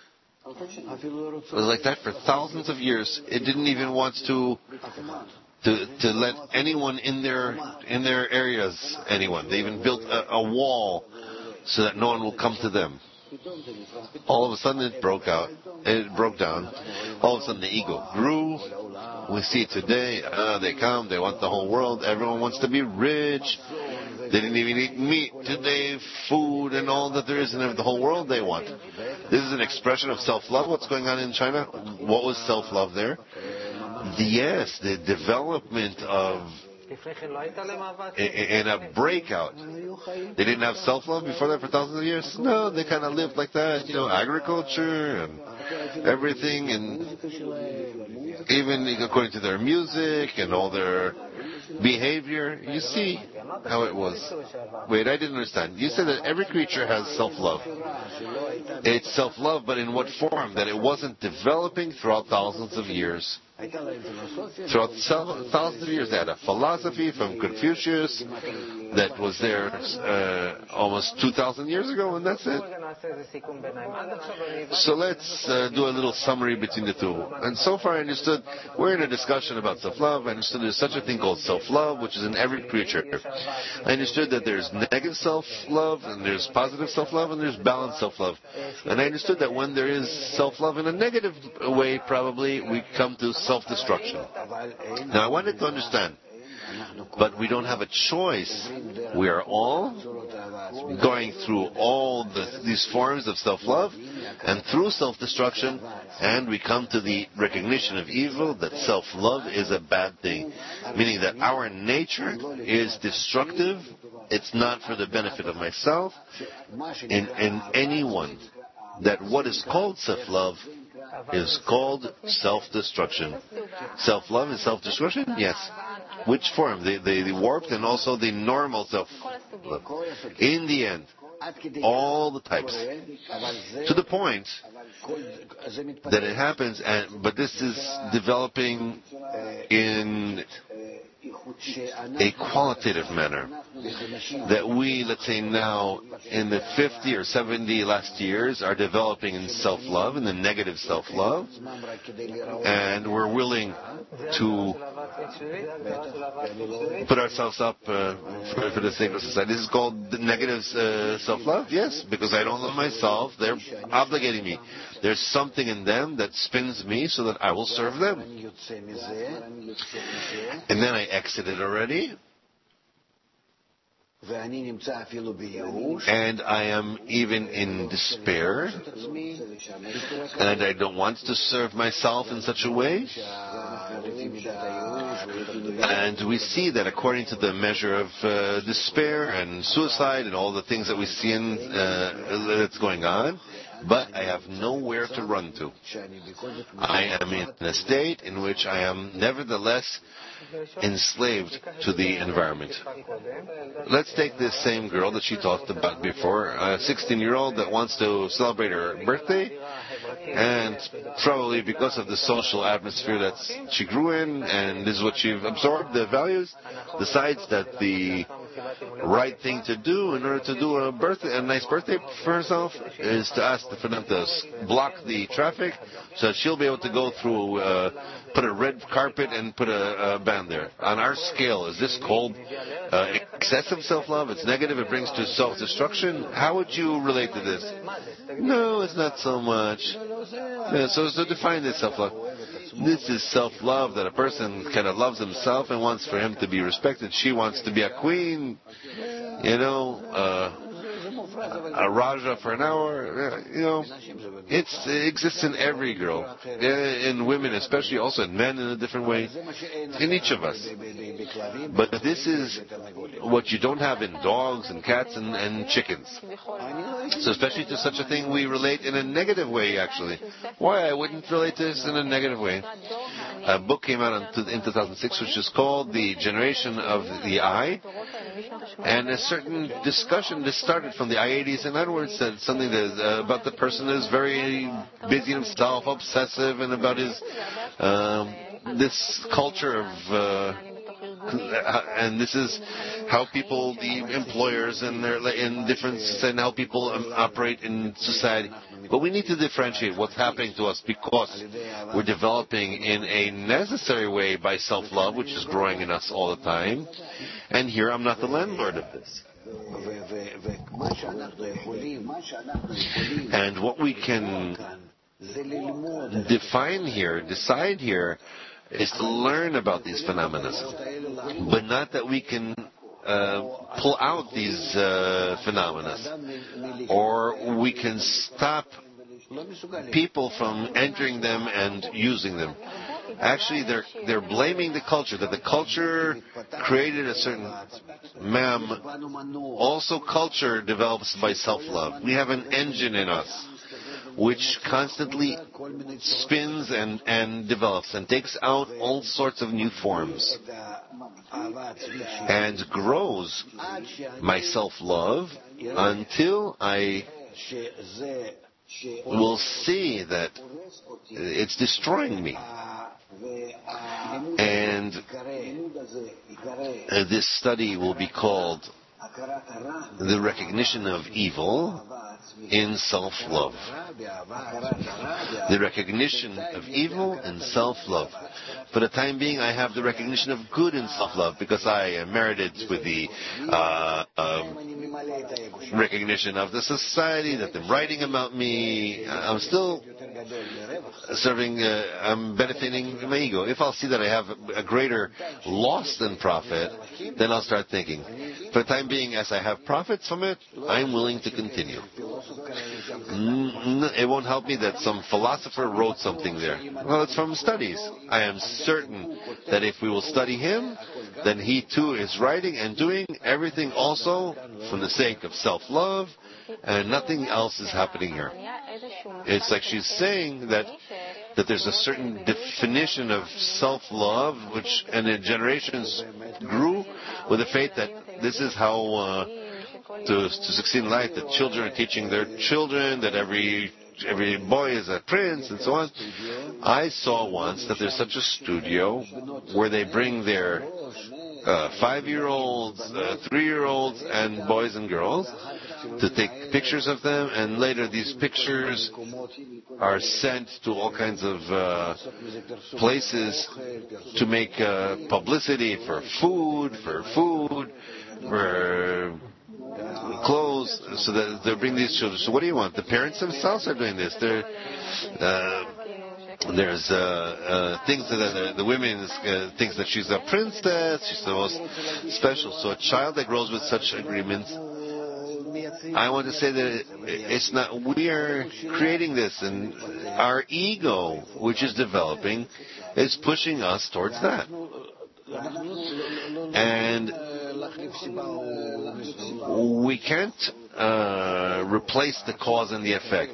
was like that for thousands of years. It didn't even want to to, to let anyone in their in their areas, anyone. They even built a, a wall so that no one will come to them. All of a sudden it broke out, it broke down. All of a sudden the ego grew. We see today, uh, they come, they want the whole world, everyone wants to be rich. They didn't even eat meat today, food and all that there is in the whole world they want. This is an expression of self-love. What's going on in China? What was self-love there? Yes, the development of in a breakout. They didn't have self-love before that for thousands of years? No, they kind of lived like that, you know, agriculture and everything, and even according to their music and all their behavior. You see how it was. Wait, I didn't understand. You said that every creature has self-love. It's self-love, but in what form? That it wasn't developing throughout thousands of years. Throughout thousands of years, they had a philosophy from Confucius that was there uh, almost two thousand years ago, and that's it. So let's uh, do a little summary between the two. And so far I understood, we're in a discussion about self-love. I understood there's such a thing called self-love, which is in every creature. I understood that there's negative self-love, and there's positive self-love, and there's balanced self-love. And I understood that when there is self-love in a negative way, probably we come to self-destruction. Now I wanted to understand, but we don't have a choice. We are all going through all the, these forms of self-love and through self-destruction, and we come to the recognition of evil, that self-love is a bad thing, meaning that our nature is destructive. It's not for the benefit of myself in, in anyone. That what is called self-love is called self-destruction. Self-love is self-destruction? Yes. Which form? The, the, the warped and also the normal self-love. In the end, all the types. To the point that it happens, and, but this is developing in a qualitative manner. That we, let's say now, in the fifty or seventy last years, are developing in self-love, in the negative self-love, and we're willing to put ourselves up uh, for, for the sake of society. This is called the negative uh, self-love? Yes, because I don't love myself. They're obligating me. There's something in them that spins me so that I will serve them. And then I exited already. and I am even in despair, and I don't want to serve myself in such a way. And we see that according to the measure of uh, despair and suicide and all the things that we see in, uh, that's going on, but I have nowhere to run to. I am in a state in which I am nevertheless enslaved to the environment. Let's take this same girl that she talked about before, a sixteen-year-old that wants to celebrate her birthday, and probably because of the social atmosphere that she grew in, and this is what she absorbed, the values, decides that the right thing to do in order to do a birthday, a nice birthday for herself, is to ask for them to block the traffic so that she'll be able to go through, uh, put a red carpet and put a, a band there. On our scale, is this called uh, excessive self-love? It's negative, it brings to self-destruction? How would you relate to this? No, it's not so much. Yeah, so, so define this self-love. This is self-love, that a person kind of loves himself and wants for him to be respected. She wants to be a queen, you know, uh, a Raja for an hour, you know. It's, it exists in every girl, in women especially, also in men in a different way, in each of us. But this is what you don't have in dogs and cats and, and chickens. So especially to such a thing, we relate in a negative way, actually. Why I wouldn't relate to this in a negative way? A book came out in two thousand six which is called The Generation of the I, and a certain discussion, this started from the I eighties and onwards, that something that is, uh, about the person that is very busy himself, obsessive, and about his um, this culture of uh, and this is how people, the employers and their in different and how people um, operate in society. But we need to differentiate what's happening to us because we're developing in a necessary way by self-love, which is growing in us all the time. And here I'm not the landlord of this. And what we can define here, decide here, is to learn about these phenomena, but not that we can uh, pull out these uh, phenomena, or we can stop people from entering them and using them. Actually, they're they're blaming the culture, that the culture created a certain ma'am. Also, culture develops by self-love. We have an engine in us which constantly spins and, and develops and takes out all sorts of new forms and grows my self-love until I will see that it's destroying me. And uh, this study will be called The Recognition of Evil in Self-Love. The recognition of evil in self-love. For the time being, I have the recognition of good in self-love because I am merited with the uh, um, recognition of the society, that they're writing about me. I'm still serving, uh, I'm benefiting my ego. If I'll see that I have a greater loss than profit, then I'll start thinking. For the time being, as I have profits from it, I'm willing to continue. It won't help me that some philosopher wrote something there. Well, it's from studies. I am certain that if we will study him, then he too is writing and doing everything also for the sake of self-love, and nothing else is happening here. It's like she's saying that that there's a certain definition of self-love, which and the generations grew with the faith that this is how uh, to, to succeed in life, that children are teaching their children, that every every boy is a prince, and so on. I saw once that there's such a studio where they bring their uh, five-year-olds, uh, three-year-olds, and boys and girls to take pictures of them, and later these pictures are sent to all kinds of uh, places to make uh, publicity for food, for food, for clothes, so that they bring these children. So what do you want? The parents themselves are doing this. They're uh, there's uh, uh, things that the, the women uh, thinks that she's a princess, she's the most special. So a child that grows with such agreements, I want to say that it's not, we are creating this, and our ego, which is developing, is pushing us towards that. And we can't uh, replace the cause and the effect.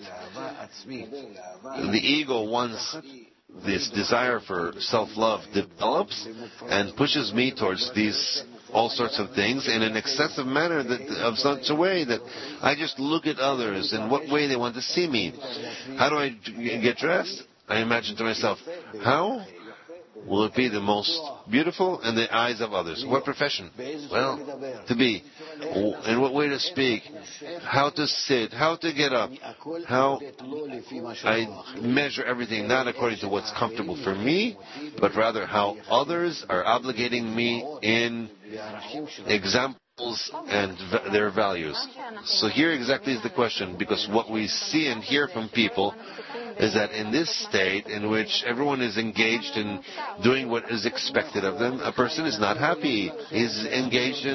The ego, once this desire for self-love develops and pushes me towards these all sorts of things in an excessive manner, that of such a way that I just look at others and what way they want to see me. How do I get dressed? I imagine to myself, how will it be the most beautiful in the eyes of others? What profession? Well, to be. In what way to speak? How to sit? How to get up? How I measure everything not according to what's comfortable for me, but rather how others are obligating me in examples and v- their values. So here exactly is the question, because what we see and hear from people is that in this state in which everyone is engaged in doing what is expected of them, a person is not happy. He's engaged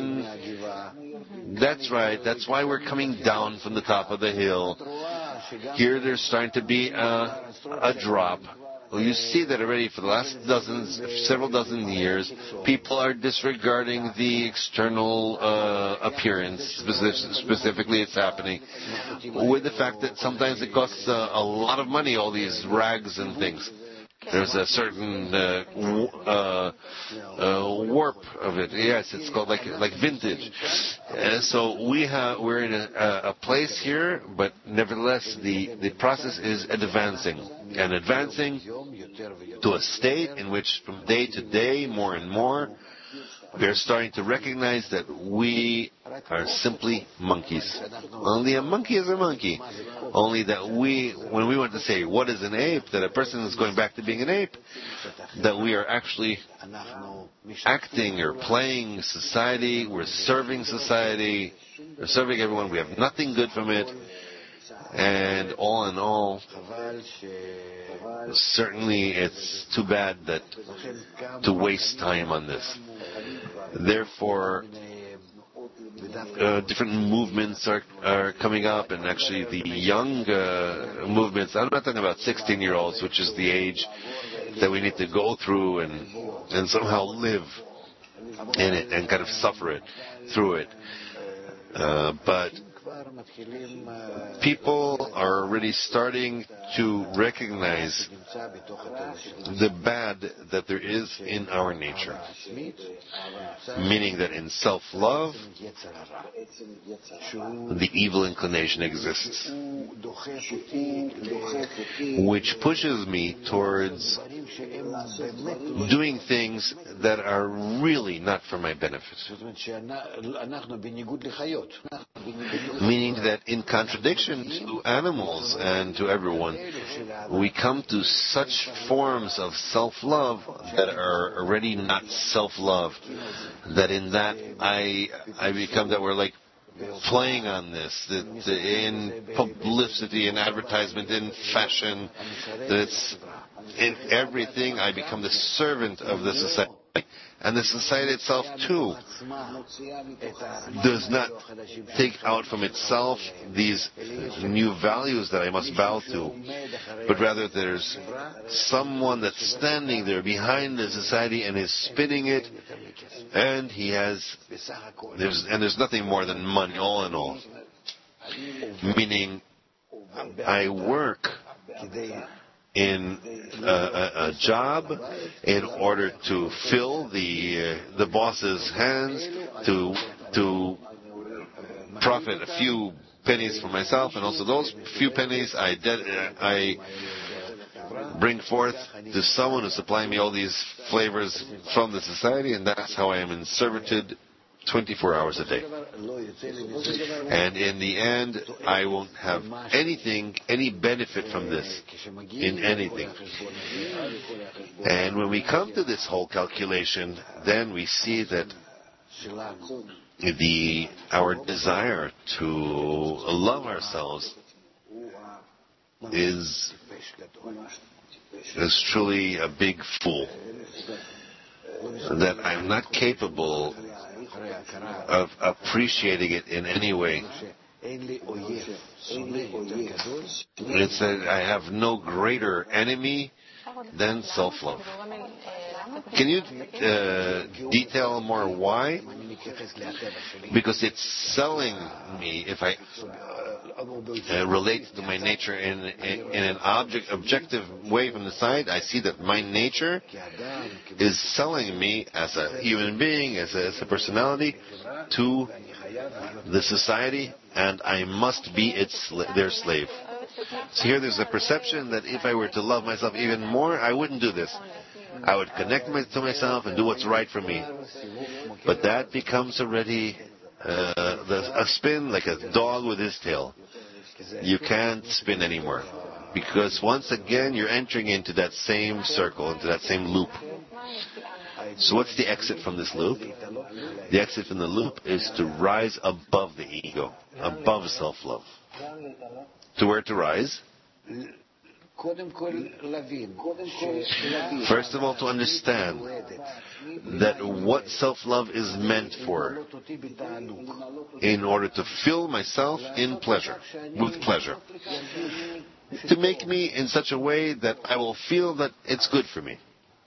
in, that's right, that's why we're coming down from the top of the hill. Here there's starting to be a, a drop. Well, you see that already for the last dozens, several dozen years, people are disregarding the external uh, appearance. Specifically, it's happening with the fact that sometimes it costs uh, a lot of money, all these rags and things. There's a certain uh, w- uh, uh, warp of it. Yes, it's called like like vintage. And so we have we're in a, a place here, but nevertheless the the process is advancing and advancing to a state in which from day to day, more and more, we are starting to recognize that we are simply monkeys. Only a monkey is a monkey. Only that we, when we want to say what is an ape, that a person is going back to being an ape, that we are actually acting or playing society, we're serving society, we're serving everyone, we have nothing good from it, and all in all, certainly it's too bad that to waste time on this. Therefore, uh, different movements are are coming up, and actually the young uh, movements, I'm not talking about sixteen-year-olds, which is the age that we need to go through and and somehow live in it and kind of suffer it through it. Uh, but people are already starting to recognize the bad that there is in our nature. Meaning that in self-love, the evil inclination exists, which pushes me towards doing things that are really not for my benefit. Meaning that in contradiction to animals and to everyone, we come to such forms of self-love that are already not self-love. That in that I I become that we're like playing on this, that in publicity, in advertisement, in fashion, that it's in everything I become the servant of the society. And the society itself, too, does not take out from itself these new values that I must bow to, but rather there's someone that's standing there behind the society and is spinning it, and he has, there's, and there's nothing more than money, all in all. Meaning, I work in a, a, a job in order to fill the uh, the boss's hands, to to profit a few pennies for myself, and also those few pennies I de- I bring forth to someone who's supplying me all these flavors from the society, and that's how I am in servitude twenty-four hours a day. And in the end, I won't have anything, any benefit from this, in anything. And when we come to this whole calculation, then we see that the our desire to love ourselves is is truly a big fool. That I'm not capable of appreciating it in any way. It said, I have no greater enemy than self-love. Can you uh, detail more why? Because it's selling me if I uh, relate to my nature in, in, in an object, objective way from the side. I see that my nature is selling me as a human being, as a, as a personality, to the society, and I must be its their slave. So here there's a perception that if I were to love myself even more, I wouldn't do this. I would connect my, to myself and do what's right for me. But that becomes already uh, the, a spin like a dog with his tail. You can't spin anymore. Because once again, you're entering into that same circle, into that same loop. So what's the exit from this loop? The exit from the loop is to rise above the ego, above self-love. To where to rise? First of all, to understand that what self-love is meant for, in order to fill myself in pleasure, with pleasure. To make me in such a way that I will feel that it's good for me.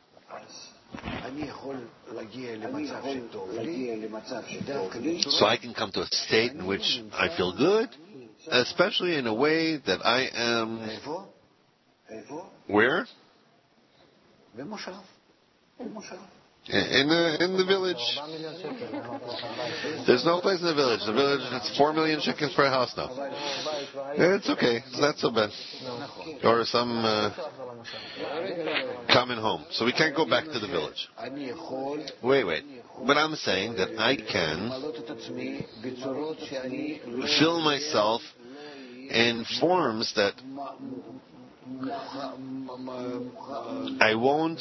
So I can come to a state in which I feel good, especially in a way that I am... Where? In the in the village. There's no place in the village. The village, it's four million shekels per house now. It's okay. It's not so bad. Or some uh, common home. So we can't go back to the village. Wait, wait. But I'm saying that I can fill myself in forms that I won't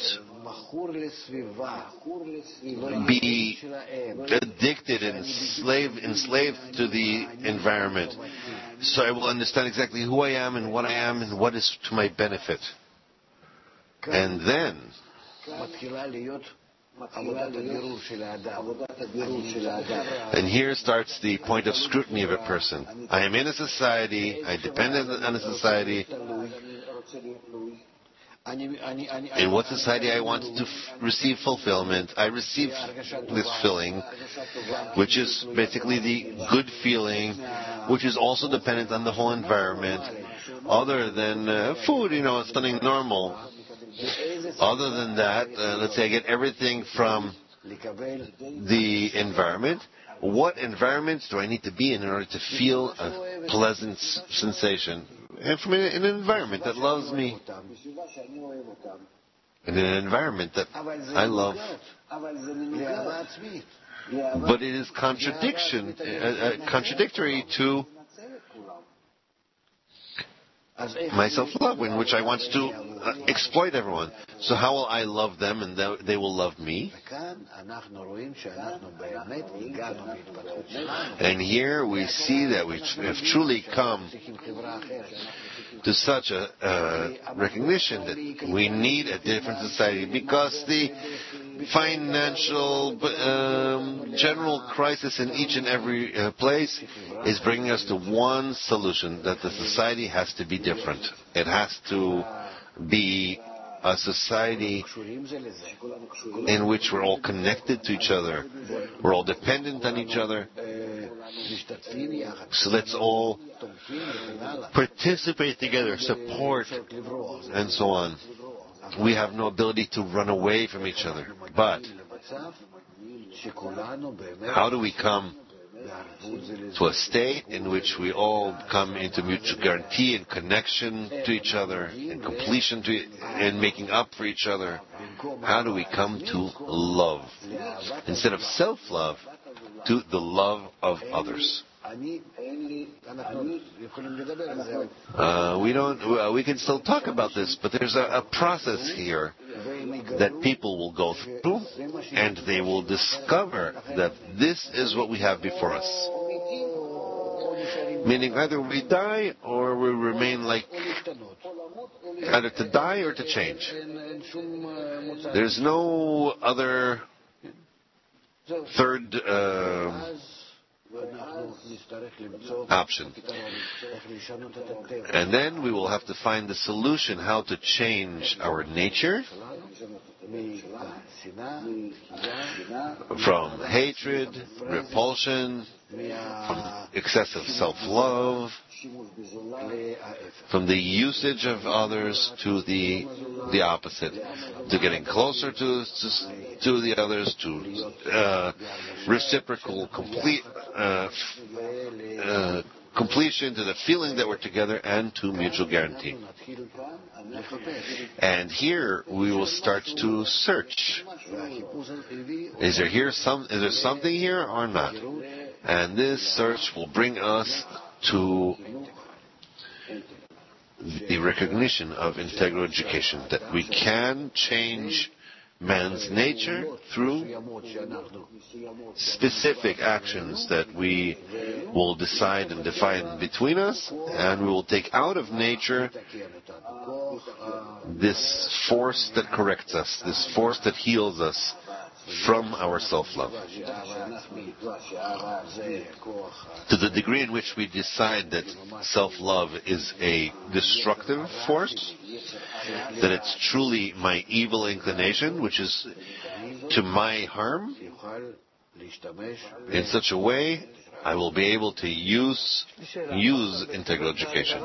be addicted and slave, enslaved to the environment. So I will understand exactly who I am and what I am and what is to my benefit. And then and here starts the point of scrutiny of a person. I am in a society, I depend on a society. In what society I want to f- receive fulfillment, I receive this feeling, which is basically the good feeling, which is also dependent on the whole environment, other than uh, food, you know, it's something normal. Other than that, uh, let's say I get everything from the environment. What environments do I need to be in in order to feel a pleasant s- sensation? And from an, an environment that loves me. In an environment that I love. But it is contradiction, uh, uh, contradictory to my self-love, in which I want to uh, exploit everyone. So how will I love them and they will love me? And here we see that we have truly come to such a uh, recognition that we need a different society, because the financial um, general crisis in each and every uh, place is bringing us to one solution, that the society has to be different. It has to be a society in which we're all connected to each other. We're all dependent on each other. So let's all participate together, support, and so on. We have no ability to run away from each other. But how do we come to a state in which we all come into mutual guarantee and connection to each other and completion to and making up for each other? How do we come to love? Instead of self-love, to the love of others. Uh, we don't. Uh, we can still talk about this, but there's a, a process here that people will go through, and they will discover that this is what we have before us. Meaning, either we die or we remain like either to die or to change. There's no other third uh, option. And then we will have to find the solution how to change our nature from hatred, repulsion, from excessive self-love, from the usage of others to the the opposite, to getting closer to to, to the others, to uh, reciprocal complete uh, uh, completion, to the feeling that we're together, and to mutual guarantee. And here we will start to search. Is there here some? Is there something here or not? And this search will bring us to the recognition of integral education, that we can change man's nature through specific actions that we will decide and define between us, and we will take out of nature this force that corrects us, this force that heals us from our self-love. To the degree in which we decide that self-love is a destructive force, that it's truly my evil inclination, which is to my harm, in such a way I will be able to use use integral education.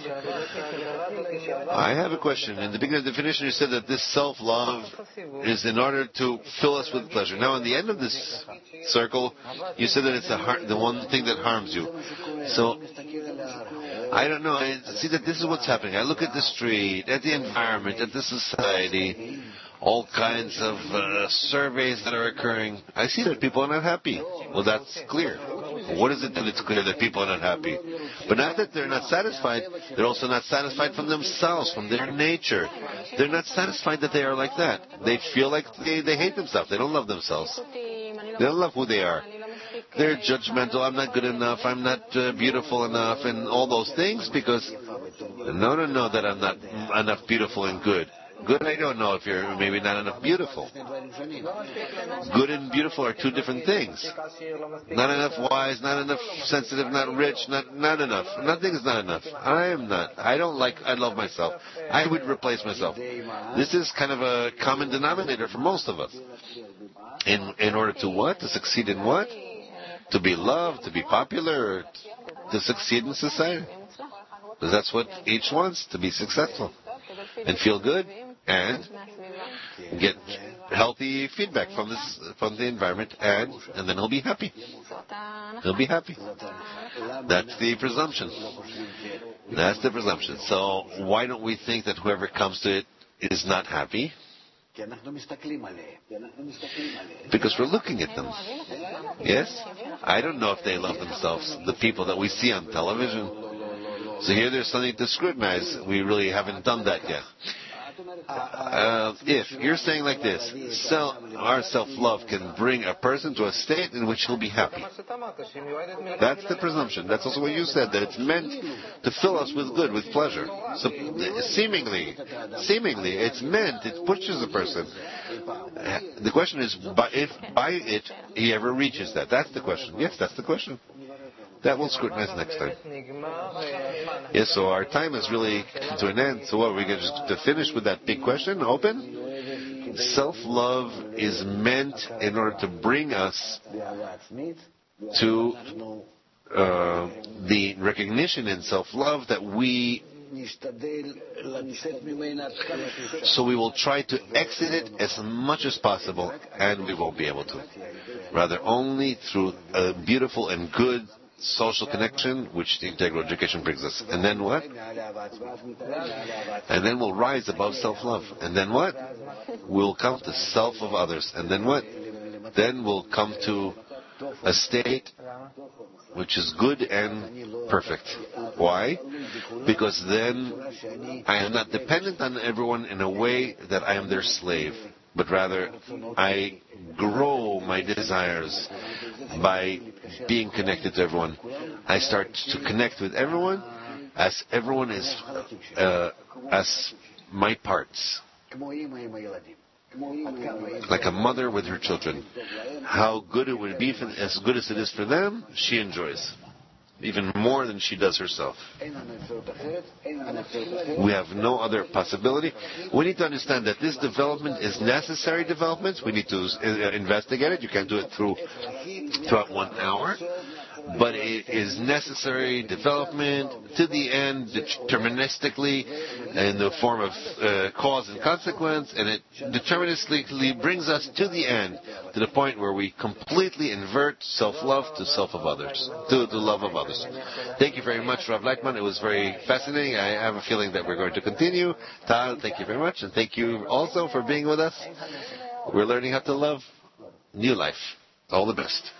I have a question. In the beginning of the definition, you said that this self-love is in order to fill us with pleasure. Now, in the end of this circle, you said that it's the, har- the one thing that harms you. So, I don't know. I see that this is what's happening. I look at the street, at the environment, at the society, all kinds of uh, surveys that are occurring. I see that people are not happy. Well, that's clear. What is it that it's clear that people are not happy? But not that they're not satisfied, they're also not satisfied from themselves, from their nature. They're not satisfied that they are like that. They feel like they, they hate themselves. They don't love themselves. They don't love who they are. They're judgmental. I'm not good enough. I'm not uh, beautiful enough, and all those things because no, no, no, that I'm not enough beautiful and good. Good, I don't know if you're maybe not enough beautiful. Good and beautiful are two different things. Not enough wise, not enough sensitive, not rich, not not enough. Nothing is not enough. I am not. I don't like, I love myself. I would replace myself. This is kind of a common denominator for most of us. In in order to what? To succeed in what? To be loved, to be popular, to succeed in society. Because that's what each wants, to be successful. And feel good. And get healthy feedback from this, from the environment, and and then he'll be happy. He'll be happy. That's the presumption. That's the presumption. So why don't we think that whoever comes to it is not happy? Because we're looking at them. Yes? I don't know if they love themselves, the people that we see on television. So here there's something to scrutinize. We really haven't done that yet. Uh, if you're saying like this, self, our self-love can bring a person to a state in which he'll be happy. That's the presumption. That's also what you said, that it's meant to fill us with good, with pleasure. So seemingly, seemingly, it's meant, it pushes a person. The question is, by, if by it he ever reaches that. That's the question. Yes, that's the question. That we'll scrutinize next time. Yes, so our time is really come to an end. So what, are we going to, to finish with that big question, open? Self-love is meant in order to bring us to uh, the recognition in self-love that we... So we will try to exit it as much as possible, and we won't be able to. Rather, only through a beautiful and good social connection, which the integral education brings us. And then what? And then we'll rise above self-love. And then what? We'll come to self of others. And then what? Then we'll come to a state which is good and perfect. Why? Because then I am not dependent on everyone in a way that I am their slave, but rather I grow my desires by being connected to everyone. I start to connect with everyone, as everyone is uh, as my parts. Like a mother with her children. How good it would be, for, as good as it is for them, she enjoys. Even more than she does herself. We have no other possibility. We need to understand that this development is necessary development. We need to uh, investigate it. You can't do it through throughout one hour. But it is necessary development to the end, deterministically, in the form of uh, cause and consequence, and it deterministically brings us to the end, to the point where we completely invert self-love to self of others, to the love of others. Thank you very much, Rav Leichman. It was very fascinating. I have a feeling that we're going to continue. Tal, thank you very much, and thank you also for being with us. We're learning how to love new life. All the best.